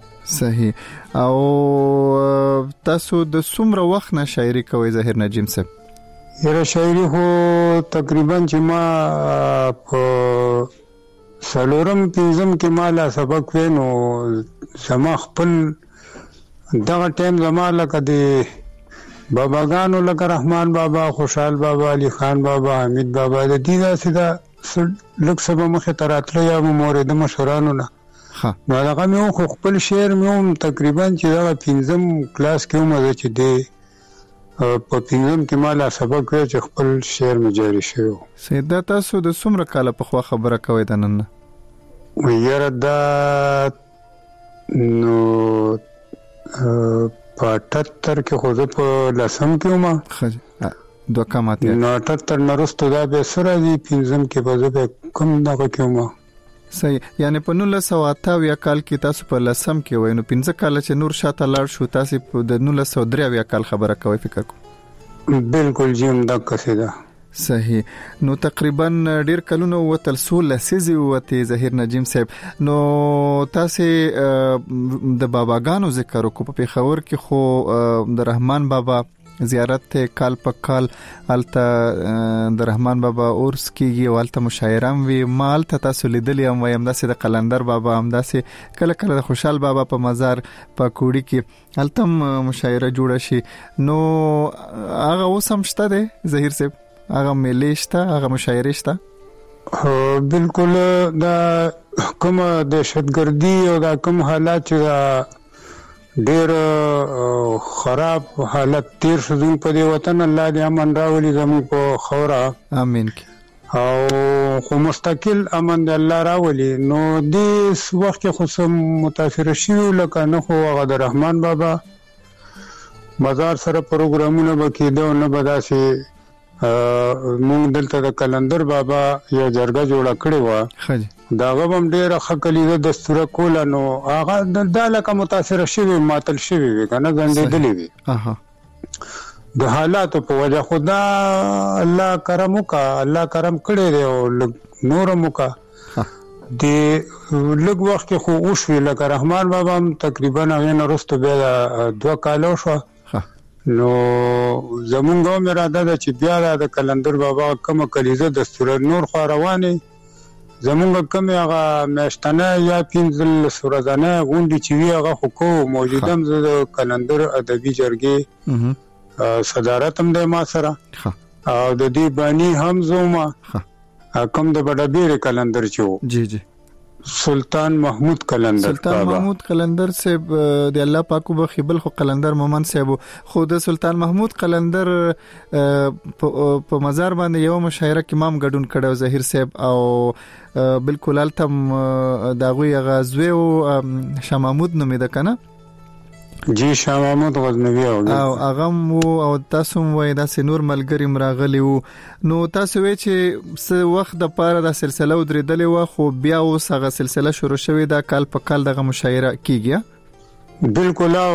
صحیح او تاسو د څومره وخت نه شاعري کوي ظهیر نجیم صاحب یره شاعري هو تقریبا چې ما په سلورم پنځم کې مالا سبق وینو زما خپل دغه ټیم زما لکه دی باباګانو لکه رحمان بابا خوشحال بابا علي خان بابا حمید بابا د دې داسې دا لږ څه به مخې ته راتله یا به مورد مشرانو نه نو هغه مې خو خپل شعر مې هم تقریبا چې دغه 5م کلاس کې هم زه چې دی په 5م کې ما لا سبق کړی چې خپل شعر مې جاري شوی و. سیدا تاسو د څومره کاله پخوا خبره کوئ د نن نه؟ یاره دا نو په 78 کې خو زه په 10م کې وم دوه کماتیا نو 78 نه وروسته دا به سره دی 5م کې به زه به کوم دغه کې وم. صحیح، یعنی په 1928 کال کې تاسو په 10م کې وای نو 15 کال چې نور شاته لاړ شو تاسو په 1983 کال خبره کوي فکر کوم. بالکل جیم دا قصیده صحیح. نو تقریبا ډیر کلونه وتل سول لسیزي وته ظهیر نجیم صاحب. نو تاسو د باباګانو ذکر کو په پیښور کې خو د رحمان بابا زیارت ته کال په کال الته د رحمان بابا اورس کېږي او الته مشاعرام وی مال ته تاسو لیدلی هم وایم داسې د قلندر بابا هم داسې کله کله د خوشحال بابا په مزار په کوړی کې الته مشاعره جوړه شي. نو هغه اوس هم شته دی ظهیر صاحب؟ هغه ملي شته، هغه مشاعره شته؟ بالکل. دا کوم دهشتګردي او دا کوم حالات چې ډیر خراب حالت تیر شو زموږ په دې وطن، الله دې امن راولي زموږ په خوره، امين. او خو مستقل امن دې الله راولي. نو دې وخت کې خو سم متاثر شي لکه نه خو هغه د رحمان بابا مزار سره پروګرامونه وکیدو نه بداسي مونږ دلته د کلندر بابا یو جرګه جوړه کړې و دا غوم ډیره خکلیده دستور کول نو هغه د لکه متاثر شوی ماتل شوی کنه غندېدلې وي د حالاتو په وجه خدا الله کرم وکا، الله کرم کړی دی او نور موکا دی لږ وخت خو اوښوي لکه رحمان بابا هم تقریبا هغه نرسته به 2 کالو شو. نو زمونږ هم اراده ده چې بیا د کلندر بابا کومه کلیزه دستور نور خو رواني زمونږ کوم هغه میاشتنه یا 15 سورزانه غونډې چې وی هغه خو کو موجودم د کلندر ادبي جرګې صدارت هم د ما سره او د دې بانی هم زوما کوم د بډابیر کلندر چو جی جی سلطان محمود کلندر محمود کلندر صاحب د الله پاکو بخیبل خو کلندر مومن صاحب خو د سلطان محمود کلندر په مزار باندې یو مشاعره کې امام ګډون کړو ظهیر صاحب او بالکل التم داغوی غزوی او شاه محمود نومې ده کنه جی شاه محمود غزنوی او اغم او تاسو وای دا سنور ملګری مراغلی وو. نو تاسو وای چې څه وخت د پاره د سلسله ودرېدلې و خو بیا اوس هغه سلسله شروع شوې ده کال په کال دغه مشاعره کیږي؟ بالکل. او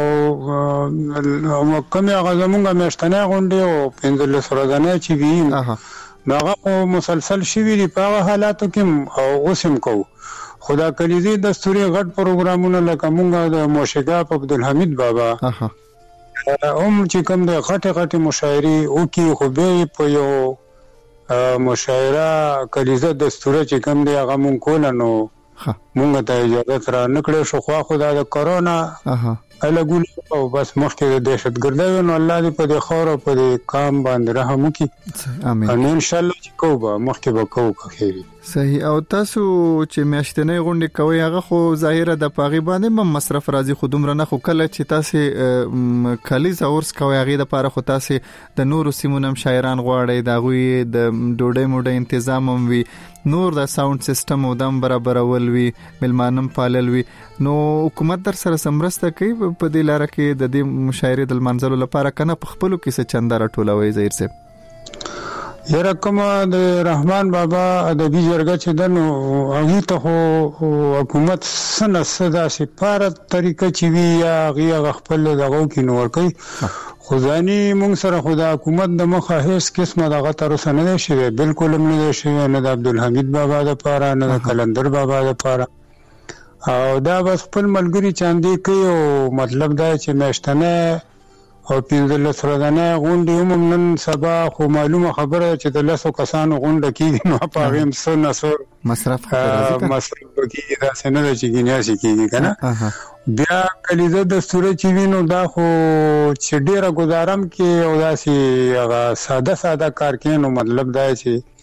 کومه غزمونګه مشتنه غونډه او 15 ورځې چې وی هغه مسلسل شوی دی په حالاتو کې او اوسم کو خدا کلیزی دستوري غټ پروګرامونه لکه مونږه د موشګاف عبدالحمید بابا چې کوم د غټه مشاعري او کې خو به په یو مشاعره کلیزه دستوري چې کوم دی هغه مونږ کول نو مونږ ته اجازه را نکړې شو خو خدا د کرونا الګول او بس مخکې د دهشتګردۍ نو الله دې په دې خور او په دې کام باندې رحم وکړي امين ان شاء الله چې کوبه مخکې به کوو خیری. صحیح. او تاسو چې میاشتنې غونډې کوي هغه خو ظاهره د پاغي باندې مصرف راځي خو دومره نه خو کله چې تاسو کلیز اورس کوي هغه د پاره خو تاسو د نورو سیمونم شاعران غواړي دا غوي د ډوډۍ موډۍ تنظیم هم وي نور د ساوند سیستم او دم برابرول وي ملمانم پالل وي. نو حکومت در سره سمرسته کوي په دې لار کې د دې مشاعره د منځلو لپاره کنه په خپلو کې څه چنده راټولوي ظاهر صاحب؟ یره کوم د رحمان بابا ادبي جرګه چې دنو هغه ته حکومت سنه صدا سپاره طریقه چې وی یا غي خپل دغه کې نور کوي خداني مونږ سره خدا حکومت د مخه هیڅ قسمه دغه تر اوسه نه شي بالکل نه شي نه د عبدالحمید بابا د پاره نه د کلندر بابا د پاره او دا بس خپل ملګری چاندي کوي او مطلب دا چې میشتنه او 15 ورځې غونډې هم نن سبا خو معلومه خبره چې د 100 کسانو غونډه کیږي نو په هغه سر مصرف کیږي دا څنګه چې ګنیاسي کیږي کنه بیا کلیزه دستور چې وینو دا خو چې ډیره گزارم کې او داسي هغه ساده کار کینو مطلب دا چې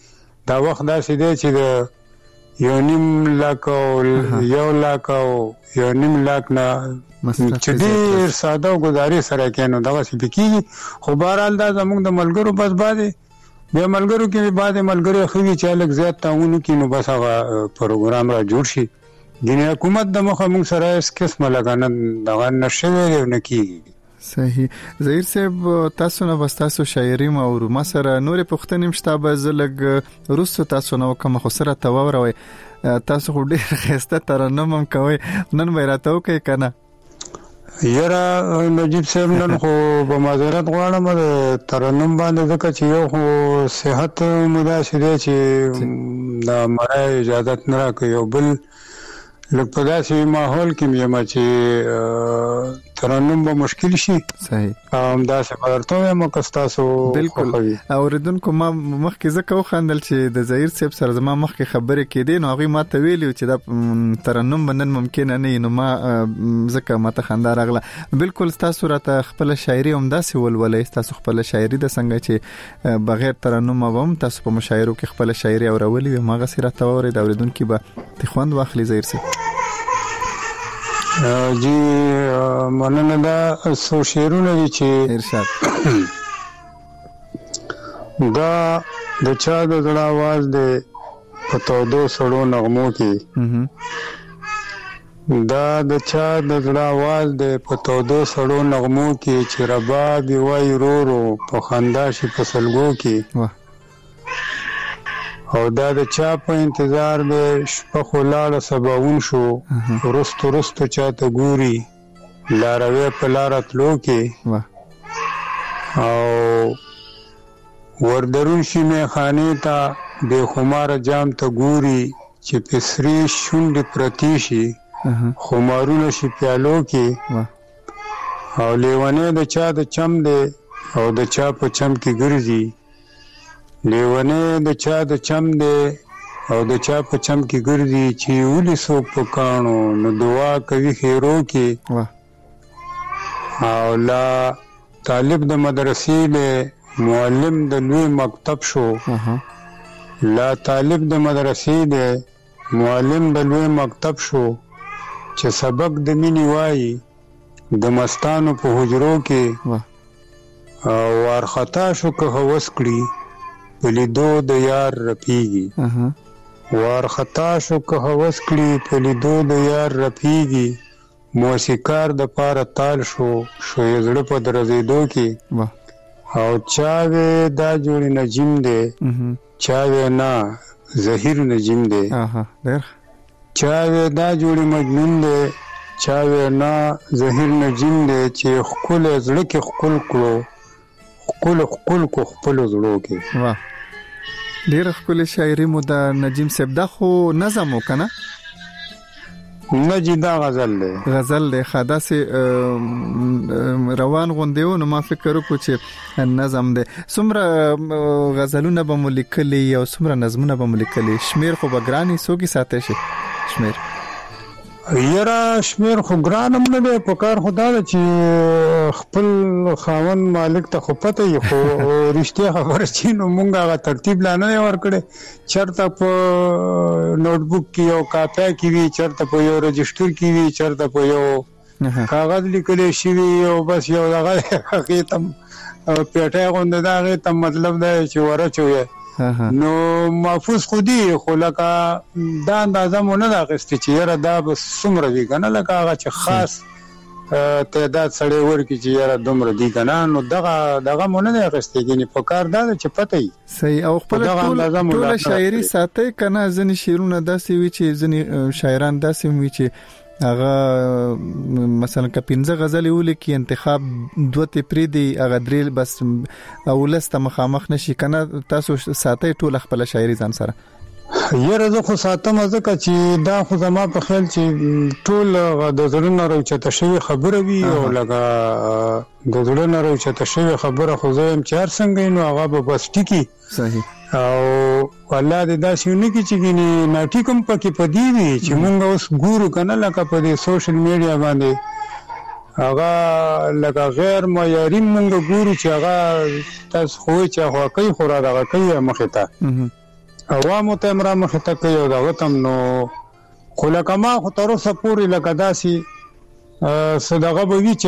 دا وخت داسې دی چې د 1.5 لک او 1 لک او 1.5 لک نه چې ډېر ساده ګزارې سره کېنو دغسې پکېږي. خو بهرحال دا زموږ د ملګرو بس بعدې بیا ملګرو کې بعدې ملګري ښه وي چې لږ زیات تعاون وکړي نو بس هغه پروګرام را جوړ شي. ځینې حکومت د مخه موږ سره هېڅ قسمه لکه نه دغه نه شوی دی او نه کېږي. صحیح. ظهیر صاحب تاسو نه بس تاسو شاعري او ما سره نورې پوښتنې مشته به زه لږ وروسته تاسو نه وکم خو سره ته واوروئ. تاسو خو ډېر ښایسته ترنم هم کوئ نن به یې راته وکړئ که نه؟ یاره نجیب صاحب نن خو به معذرت غواړم د ترنم باندې ځکه چې یو خو صحت مو داسې دی چې د مرای اجازت نه راکوي او بل لږ په داسې ماحول کې یم چې ترنم به مشکل شي. صحیح. همداسې به درته ووایم که ستاسو بالکل اورېدونکو ما مخکې ځکه وخندل چې د ظهیر صاحب سره زما مخکې خبرې کېدې نو هغوی ما ته ویلي چې دا ترنم به نن ممکنه نه وي نو ما ځکه ما ته خندا راغله. بالکل ستاسو راته خپله شاعري همداسې ولولئ. ستاسو خپله شاعري د څنګه چې بغیر ترنم به هم تاسو په مشاعرو کې خپله شاعري اورولې وي هماغسې راته واورئ. د اورېدونکي به د خوند واخلي. ظهیر صاحب جی مننه. دا څو شعرونه دي چې ارشاد دا د چا د زړه आवाज دی په تودو سړو نغمو کې دا د چا د زړه आवाज دی په تودو سړو نغمو کې چې رباب وای رورو په خندا شي په سلګو کې او دا د چا په انتظار به شپه خو لاړه سباون شو رستو چاته ګوري لاروی په لاره تلو کې او وردرون شي میخانې ته بې خماره جام ته ګوري چې پسري شونډې پرتې شي خمارونه شي پیالو کې او لیونی د چا د چم دی او د چا په چم کې ګرځي لیونی د چا د چم دی او د چا په چم کې ګرځي چې ولې څوک په کاڼو نو دعا کوي خیرو کې او لا طالب د مدرسې دی معلم د لوی مکتب شو لا طالب د مدرسې دی معلم د لوی مکتب شو چې سبق د مینې وایي د مستانو په حجرو کې او وارخطا شو که هوس کړي په لیدو د یار رپیږي وارخطا شو که هوس کړي په لیدو د یار رپیږي موسیقار د پاره تال شو یې زړه په درزېدو کې او چاوې دا جوړې نجیم دی چاوې نه زهیر نجیم دی چاوې دا جوړې مجنون دی چاوې نه زهیر نجیم دی چې ښکلی زړه کې ښکل کړو ښکل کو خپلو زړو کې. ډېره ښکلې شاعري مو د نجیم صاحب. دا خو نظم و که نه؟ نه جی دا غزل دی. غزل دی. ښه داسې روان غوندې و نو ما فکر وکړو چې نظم دی. څومره غزلونه به مو لیکلي او څومره نظمونه به مو لیکلي؟ شمیر خو به ګران وي څوک یې ساتی شي شمیر؟ یاره شمیر خو ګران هم نه دی په کار خو دا ده چې خپل خاوند مالک ته خو پته وي خو رښتیا خبره چې نو مونږ هغه ترتیب لا نه دی ورکړی چېرته په نوټبوک کې یو کاپی کې وي چېرته په یو رجسټر کې وي چېرته په یو کاغذ لیکلی شوي او بس یو دغه هغې ته پیټی غوندې ده هغې ته مطلب دی چې ورچوی نو محفوظ خودی خو لکه دا اندازه مو نه ده اخیستې چې یاره دا به څومره وي که نه لکه هغه چې خاص تعداد سړی ورکړي چې یاره دومره دي که نه نو دغه مو نه دی اخیستې ګینې په کار دا ده چې پته وي. صحیح. او خپله ټوله شاعري ساتئ که نه؟ ځینې شعرونه داسې وي چې ځینې شاعران داسې وي چې هغه مثلا که 15 غزلې ولیکي انتخاب 2 ته پرېږدي هغه 3 بس اولس ته مخامخ نشي که نه؟ تاسو ساتئ ټوله خپله شاعري ځان سره؟ یاره زه خو ساتم ځکه چې دا خو زما په خیال چې ټول د زړه نه راوچته شوې خبره وي او لکه د زړه نه راوچته شوې خبره خو زه یم چې هر څنګه نو هغه به بس ټیکي. صحیح. او الله دې داسې ونه کړي چې ګینې ناټیک هم پکې په دې وي چې مونږ اوس ګورو که نه لکه په دې سوشل میډیا باندې هغه لکه غیر معیاري مونږ ګورو چې هغه تاسو خو چې هغه کوي خو را دغه کوي مخې ته عوامو ته امر مخه ته کوي دا وتم نو خلک ما خو تر اوسه پورې لکه داسي صدقه به وی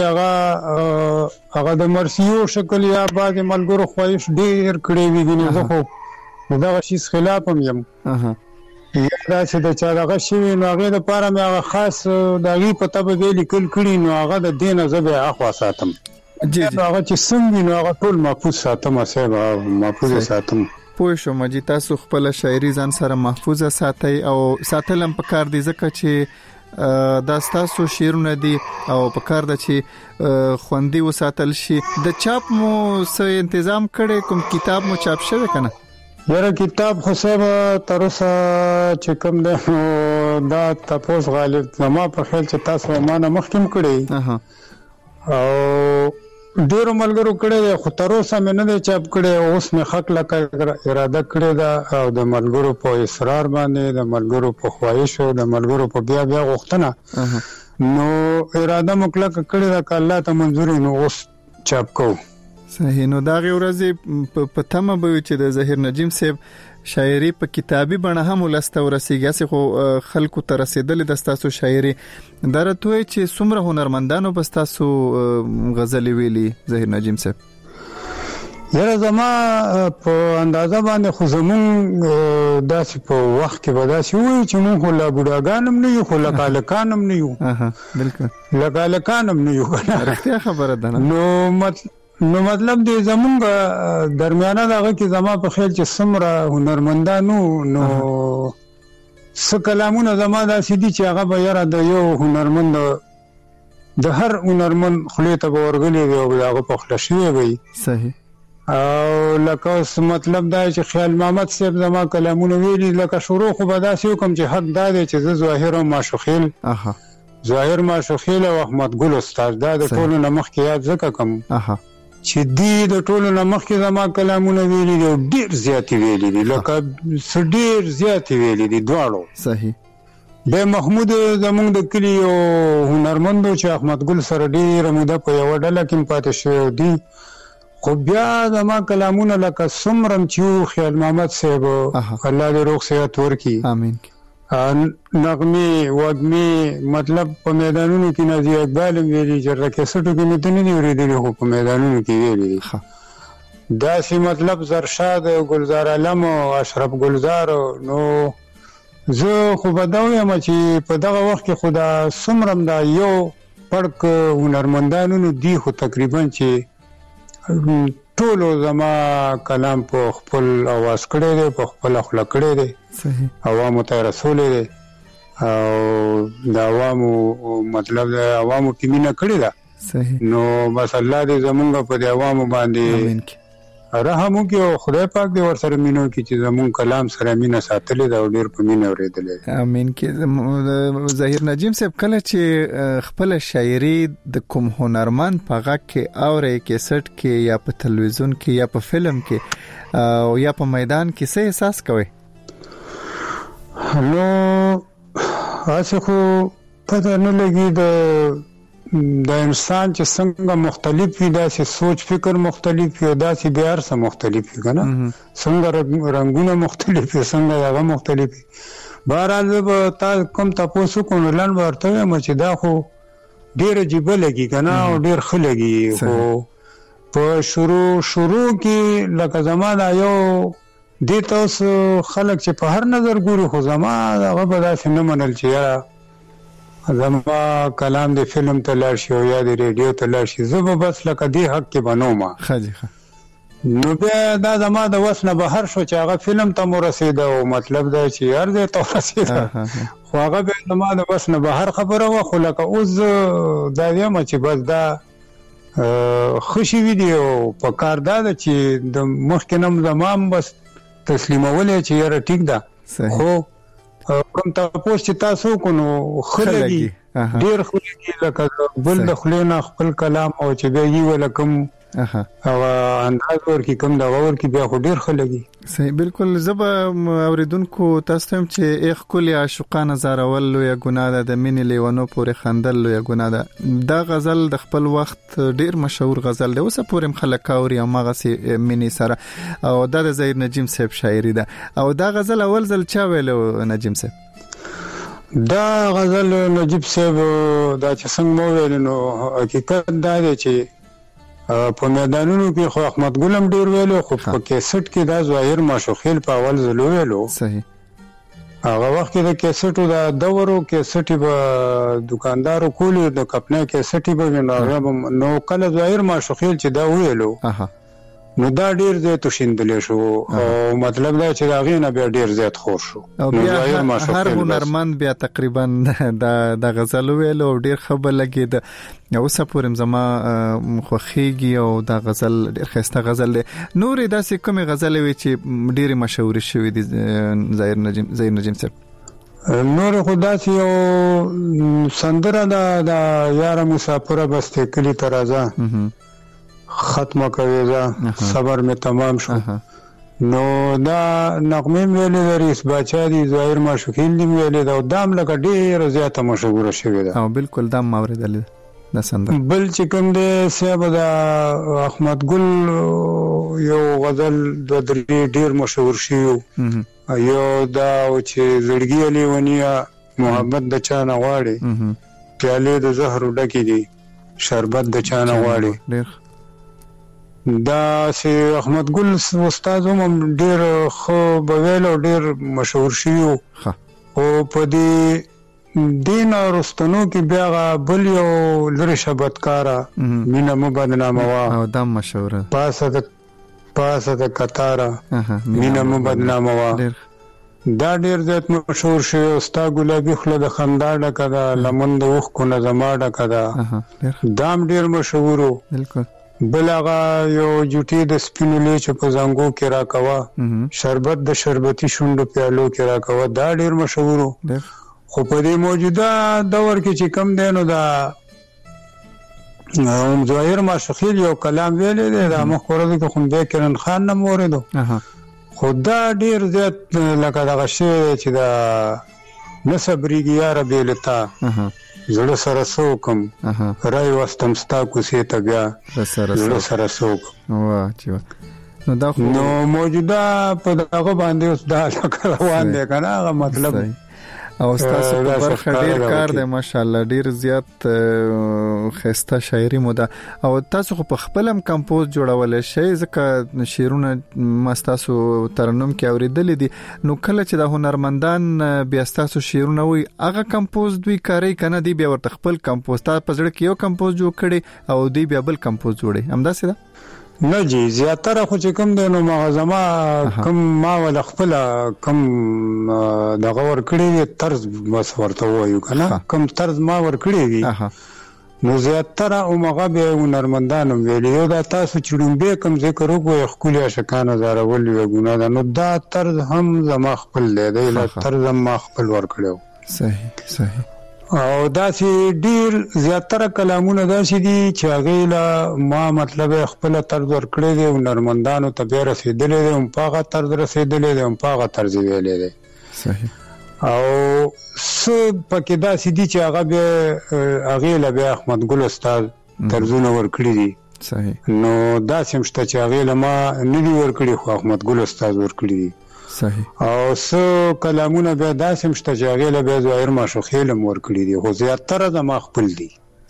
چې هغه د مرسیو شکل یا بعد ملګرو خواهش ډیر کړی وی دي زه خو دا شي خلاف هم یم یا دا چې د چا دغه شی نو هغه د پاره مې هغه خاص دغه پته به لیکل کړي نو هغه د دینه زبې اخوا ساتم جی هغه چې څنګه نو هغه ټول محفوظ ساتم صاحب محفوظ ساتم پوه شو مجي تاسو خپل شاعري ځان سره محفوظه ساتي او ساتلم په کار دي ځکه چې دا تاسو شعرونه دي او په کار د چې خوندي وساتل شي د چاپ مو څه تنظیم کړي کوم کتاب مو چاپ شوی کنه یاره کتاب خو صاحب تر اوسه چې کوم ده دا تاسو غالب زما په خیال چې تاسو مانه مخکم کړی او ډیرو ملګرو کړي خو تر اوسه مې نه چاپ کړي اوس مې حق لکه اراده کړې ده او د ملګرو په اصرار باندې د ملګرو په خواهش او د ملګرو په بیا غوښتنه نو اراده مکلک کړې ده ک الله ته منظور نو اوس چاپ کو صحیح نو دا غي ورځ په تمه به چې د ظهیر نجیم صاحب شاعري په کتابي بڼه هم ولسته ورسیږي چې خو خلکو ته رسیدل د تاسو شاعري درته چې څومره هنرمندانو بس تاسو غزل ویلي ظهیر نجیم صاحب یاره زما په اندازه باندې خو زمون داسې په وخت کې بداسي وي چې مونږ لا بډاګانم نه یو خو لکالکانم نه یو بالکل لکالکانم نه یو رښتیا خبره ده نو مطلب دې زمونږ درمیانه دغه کې زما په خیال چې سمره هنرمندانو نو څه کلامونه زما داسې دي چې هغه به یاره د یو هنرمند د هر هنرمند خولې ته به ورغلی وي او هغه په خوله شوی وي صحیح او لکه اوس مطلب دا چې خیال محمد صاحب زما کلامونه ویلي لکه شروع خو به داسې وکم چې حق دا دی چې زه ظاهر او ماشوخیل ظاهر ماشوخیل او احمد ګل استاد دا د ټولو نه مخکې یاد ځکه کوم چې دی د ټولو نه مخکې زما کلامونه ویلي دي ډیر زیات ویلي دي لکه ډیر زیات ویلي دي دواړو صحیح د محمود زمونږ د کلی او هنرمندو چې احمد ګل سره ډیره موده په یو ډله کې پاتې شوی دی خو بیا زما کلامونه لکه سمرم چې خیال محمد صاحب الله دې روغ صحت ورکړي امين نغمه وګمه مطلب په میدانونو کې نازي اقبال ویلي چې راکېسټو کې مې نه اوریدل خو په میدانونو کې ویلي دا سي مطلب زرشاد گلزار علم او اشرف گلزار نو زه خو بداوی ما چې په دغه وخت کې خدا سمرم دا یو پړک هنرمندانو دی خو تقریبا چې ټول زما کلام په خپل आवाज کړی دی په خپل خپل کړی دی صحیح عوامو ته رسول دی او د عوامو مطلب د عوامو کې مینه کړی دا صحیح نو بس الله دې زمونږ په عوامو باندې رحم وکړي او خدای پاک دې ورسره مينو کې چې زمون کلام سره مینه ساتلې دا ډېر په مینه اورېدلې امين کې ظهیر نجیم صاحب کله چې خپل شاعري د کوم هنرمند په غږ کې اوري کیسټ کې یا په تلویزیون کې یا په فلم کې او یا په میدان کې څه احساس کوي نو اسه خو پته نه لګي د انسان چې څنګه مختلف وي داسې سوچ فکر مختلف وي داسې بیار سره مختلف وي کنه څنګه رنگونه مختلف وي څنګه هغه مختلف وي بهرحال به تاسو کوم تاسو کوم لاند ورته چې دا خو ډیر عجیب لګي کنه او ډیر خلګي خو په شروع کې لکه زمانہ یو د تاسو خلک چې په هر نظر ګوري خو زمانہ هغه به داسې نه منل چې زما کلام د فلم ته لاړ شي او یا د ریډیو ته لاړ شي زه به بس لکه دی حق کې بنوم خاجه نو بیا دا زما د وسنه بهر شو چې هغه فلم ته مو رسیدا او مطلب دا چې هر ځای ته رسیدا خو هغه به زما د وسنه بهر خبره و خو لکه اوس دا یم چې بس دا خوشي ویډیو په کار دا چې د مخکنم زمام بس تسلیمولې چې یاره ټیک ده خو کوم تاسو چې تاسو کو نو خلګي ډیر خلګي لکه بل د خلینا خپل کلام او چې به یې ولکم او انداز ورکی کوم دا ور کی بیا خو ډیر خلګي صحیح بالکل. زب اوریدونکو تاسو ته چې اخ کلی عاشقانه زارول لوی ګناه ده، د مینې لیوانو پورې خندل لوی ګناه ده. دا غزل د خپل وخت ډیر مشهور غزل دی، اوس پورې خلک اوري او ماغه سي مینې سره، او دا د ظهیر نجیم صاحب شاعري ده. او دا غزل اول ځل چا ویلو نجیم صاحب؟ دا غزل نجیب صاحب دا چې څنګه مو ویل نو حقیقت دا دی چې په میدانونو کې خو احمد ګلم ډیر ویلو، خو په کیسټ کې دا ظاهر ماشوخیل په اول ځل ویلو. صحیح. هغه وخت کې د کیسټو دا دورو کیسټي به دکاندارو کولو، د کپنه کیسټي به نو کله ظاهر ماشوخیل چې دا ویلو نو دا ډیر زیات شیندلې شو، او مطلب دا چې دا غینه بیا ډیر زیات خور شو. نو هر هنرمند بیا تقریبا دا غزل ویلو ډیر خبر لګید. اوس پورم زما خوخیږي او دا غزل ډیر خسته غزل دی. نور داسې کومه غزل وی چې ډیر مشهور شوی دی ظهیر نجیم صاحب؟ نور خدا سي او سندره دا یار مسافر بس ته کلی ترازا ختمه کوي دا صبر می تمام شو. نو دا نغمه ویلې د رئیس باچا دی، ظاهر ماشوخیل دی ویلې دا، دام لکه ډیر زیاته مشهور شوی دا. او بالکل دا موردل د سندر. بل چې کوم دی صاحب دا احمد ګل یو غزل د درې ډیر مشهور شي، یو دا چې زړګي لیونیا محبت د چا نه غواړي، پیاله د زهر ډکې دي شربت د چا نه غواړي. دا سي احمد ګل استاد هم ډیر خو بویل او ډیر مشهور شي، او په دې دین ورستنو کې بیا بل یو لری شبتکارا مینا مبدنامه وا، او دا مشهور پاسه د قطارا مینا مبدنامه وا، دا ډیر زیات مشهور شي. استاد ګلابي خله د خندا ډکه دا لمن د وخ کو نظم ډکه دا، دام ډیر مشهور. بالکل. بلغه یو جوټي د سپینو لیچ په زنګو کې راکوا، شربت د شربتي شوندو پیالو کې راکوا، دا ډیر مشهور. خو په دې موجوده دور کې چې کم دینو دا ظاهر ماشوخیل یو کلام ویلې دی، دا مخورده کې خو به کرن خان نه موردو، خو دا ډیر زیات لکه دغه شی چې دا نصبریږي یار بیلتا زړه سره سوکم راي واستم ستا کوسې ته بیا زړه سره سوکم. واه چې نو موجوده په دغه باندې اوس دا روان دی کنه، هغه مطلب او تاسو په برخه ډیر کار دی ماشاءالله، ډیر زیات خسته شاعري مو ده. او تاسو خو په خپلم کمپوز جوړول شي، ځکه شعرونه مستاسو ترنم کې اوریدل دي. نو کله چې د هنرمندان بیا تاسو شعرونه وي هغه کمپوز دوی کاری کنه دی، بیا ورته خپل کمپوز تاسو په ځړ کې یو کمپوز جوړ کړي او دی بیا بل کمپوز جوړي، همداسې ده؟ نه جی، زیاتره خو چې کوم دی نو مغزما کوم ما ول خپل کوم دغه ور کړی طرز بس ورته وایو کنه، کوم طرز ما ور کړی وي نو زیاتره او مغه به هنرمندانو ویلو دا تاسو چړم به کوم ذکر وکړو خپل شکانه زارول وی ګونه ده، نو دا طرز هم زما خپل دی، دا طرز ما خپل ور کړو. صحیح. او داسې ډیر زیاتره کلامونه داسې دي چې هغه لا ما مطلب خپل طرز ورکړی دی، هنرمندانو ته به رسیدلې دي، هم پاغه طرز رسیدلې دي، هم پاغه طرز ویلې دي. صحیح. او څه پکې داسې دي چې هغه به هغه لا به احمد ګل استاد طرزونه ورکړي دي. صحیح. نو داسې مشته چې هغه لا ما نه دی ورکړي، خو احمد ګل استاد ورکړي دي. صحیح. او څه کلامونه به داسې مشته چې هغه لا به ظاهر ماشوخیل ورکړي دي، خو زیاتره زما خپل دي.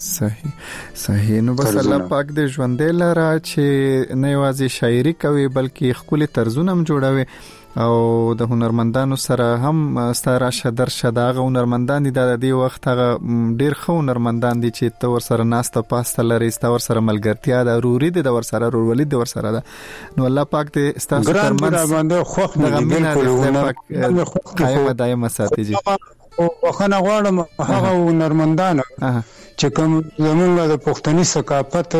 صحیح. نو بس الله پاک دې ژوندې لره چې نه یوازې شاعري کوي بلکې خپل طرزونه هم جوړوي، او د هنرمندانو سره هم ستاره شدر شداغه هنرمندان دي. د دې وخت هغه ډیر خو هنرمندان دي چې تور سره ناسته پاسته لري، ستور سره ملګرتیا د روري د ور سره رورولید د ور سره ده. نو الله پاک دې ستاسو ترمنځ باندې خوخ نه بالکل قائم دایمه ساتي. جی وخنه غواړم هغه هنرمندان چې کوم زمونږ د پښتني ثقافت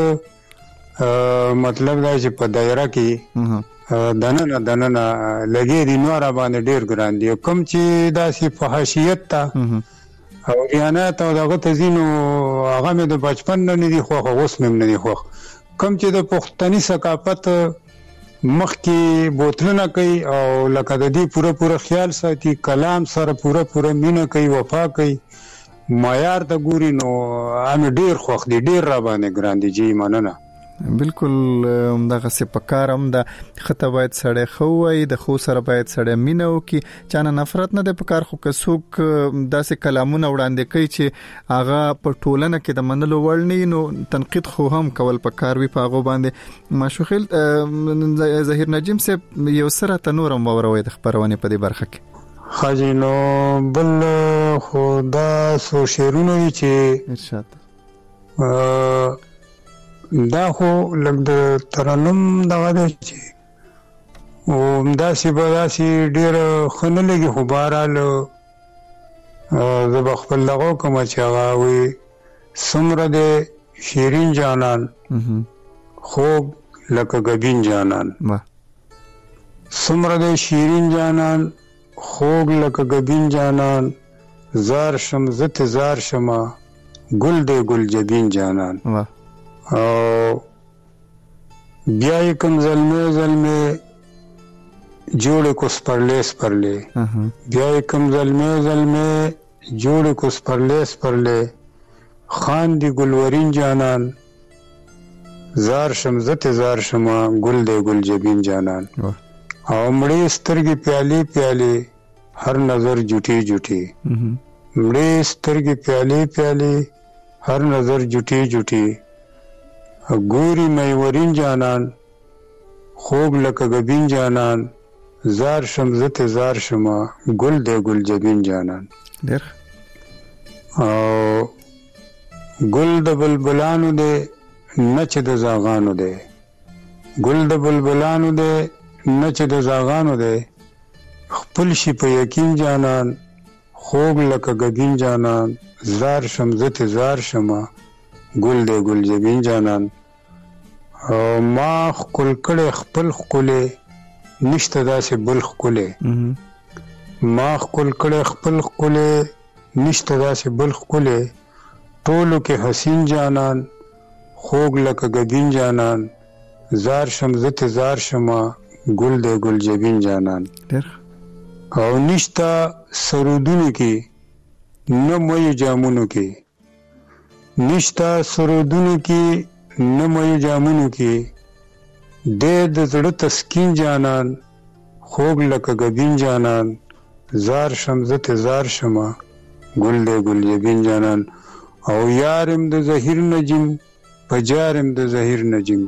مطلب دا چې په دایره کې دننه لګي دي نور باندې ډیر ګران دي، کوم چې داسې فحاشیت ته او ریانات او دغه تزینو هغه مې د بچپن نه دي خو اوس مې نه دي خو کوم چې د پښتني ثقافت مخ کې بوتلونه کوي او لکه د دې پوره خیال ساتي، کلام سره پوره مینه کوي، وفا کوي، معیار ته ګوري، نو هم ډیر خوښ دي، ډیر را باندې ګران دي. جی مننه. بالکل دغه څه پکارم د خطه باید سړی خو وي، د خو سره باید سړی مینه وکي، چانه نفرت نه د پکار، خو که څوک داسې کلامونه وړاندې کوي چې هغه په ټولنه کې د منلو وړ نه، نو تنقید خو هم کول پکار وي په هغه باندې. ماشوخیل ظهیر نجیم صاحب یو سره تنورم وروي د خبرونه په دې برخه کې حاجی. نو بل خدا سو شیرونه وی چې ارشاد دا خو لږ د ترنم دغه دی چې همداسې به داسې ډېر ښه نه لګي، خو بهرحال زه به خپل دغه وکړم چې هغه وایي څومره دی شیرین جانان خوب لکه ګبین جانان، څومره دی شیرین جانان خوب لکه ګبین جانان، زار شم زه تزار شمه ګل دی ګل جبین جانان. او بیا یې کوم زلمه جوړ کو سپرلے، بیا یې کوم زلمه جوړ کو سپرلے، خان دی گلورین جانان، زار شم زت زار شما گل دی گل جبین جانان. او مړې سترګې پیالي هر نظر جوټي، مړې سترګې پیالي هر نظر جوټي، ګوري مې ورین جانان خوب لکه ګبین جانان، زار شم زت زار شما ګل دی ګل جبین جانان. ډېر او ګل د بلبلانو دی نچ د زاغانو دی، ګل د بلبلانو دی نچ د زاغانو دی، خپل شي په یقین جانان خوب لکه ګبین جانان، زار شم زت زار شما ګل دی ګل جبین جانان. او ما خپل کړه خپل خپل نشته داسې بل خپل، ما خپل کړه خپل خپل نشته داسې بل خپل، ټولو کې حسین جانان خوب لکه ګبین جانان، زار شم زت زار شما ګل دی ګل جبین جانان. او نشته سرودونو کې نه مې جامونو کې، نشتا سرودونو کې نه مې جامونو کې، ډېر د زړه تسکین جانان خوب لکه ګبین جانان، زار شم زت زار شما ګل دی ګل جبین جانان. او یارم د ظهیر نجم پجارم د ظهیر نجم،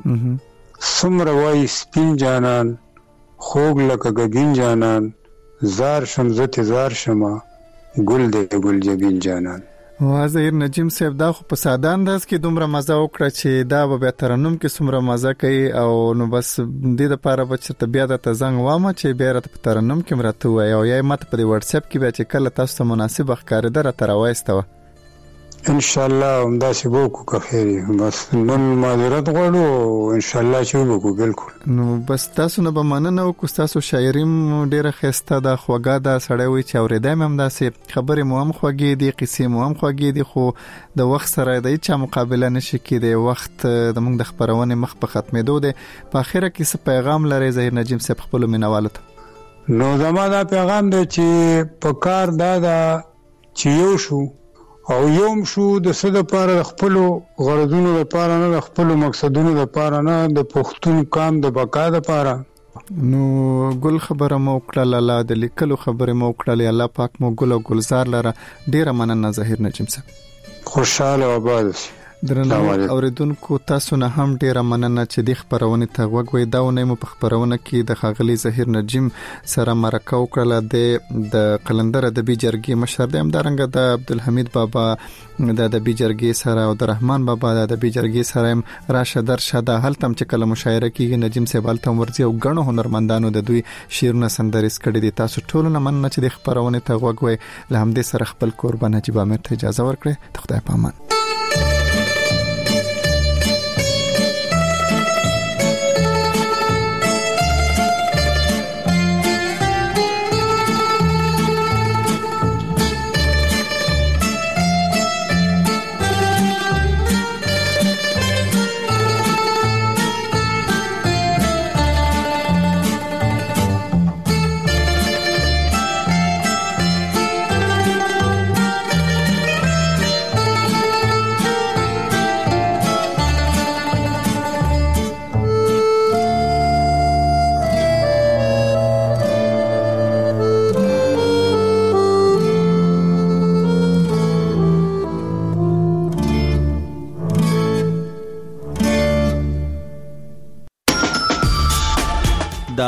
څومره وایي سپین جانان خوب لکه ګبین جانان، زار شم زت زار شما ګل دی ګل جبین جانان. ظهیر نجیم صاحب دا خو په ساده انداز کې دومره مزه وکړه چې دا به ترنم کې څومره مزه کوي، او نو بس دې لپاره به چې بیا د تزنګ وامه چې بیا راته په ترنم کې مرته وای، او یا ماته په واتس اپ کې بیا چې کله تاسو ته مناسب ښکارېده راته راوایستوه. ان شاء الله همداسې به وکړو که خیر وي. بس نن معذرت غواړو، ان شاء الله چې وکړو. بالکل. نو بس تاسو نه به مننه وکړو، تاسو شاعري ډېره ښایسته ده، خوږه ده، سړی وایي چې اورېدی مې همداسې خبرې مو هم خوږې دي، قصې مو هم خوږې دي، خو د وخت سره د هیچا مقابله نشي کېدی. وخت زموږ د خپرونې مخ په ختمېدو دی. په اخره کې څه پیغام لرئ ظهیر نجیم صاحب خپلو مینوالو ته؟ نو زما دا پیغام دی چې په کار دا ده چې یو شو او یوم شو د څه دپاره، د خپلو غرضونو دپاره نه، د خپلو مقصدونو دپاره نه، د پښتون قام د بقا دپاره. نو ګل خبره مو وکړه، الله د لیکلو خبره مو وکړه، الله پاک مو ګل او گلزار لره. ډیره مننه ظهیر نجیم صاحب. خوشاله او آباد اوسئ. درنو اوریدونکو تاسو نه هم ډیره مننه چې د خبرونه ته وګوي. دا ونه مو په خبرونه کې د خاغلی ظهیر نجیم سره مرکه وکړه، د قلندر د بي جرګي مشر د همدارنګ د عبدالحمید بابا د بي جرګي سره او د رحمان بابا د بي جرګي سره راشه درشه د هلتم چې کله مشاعره کیږي نجیم صاحب هلتم ورځي او غنو هنرمندانو د دوی شیرونه سندرې سکړي دي. تاسو ټول نه مننه چې د خبرونه ته وګوي. له همدې سره خپل قربان نجیب امیر ته اجازه ورکړئ. ته خدای پامان.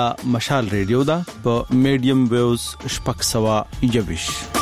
دا مشال ریډیو دا په میډیم ویوز شپږ سوا 21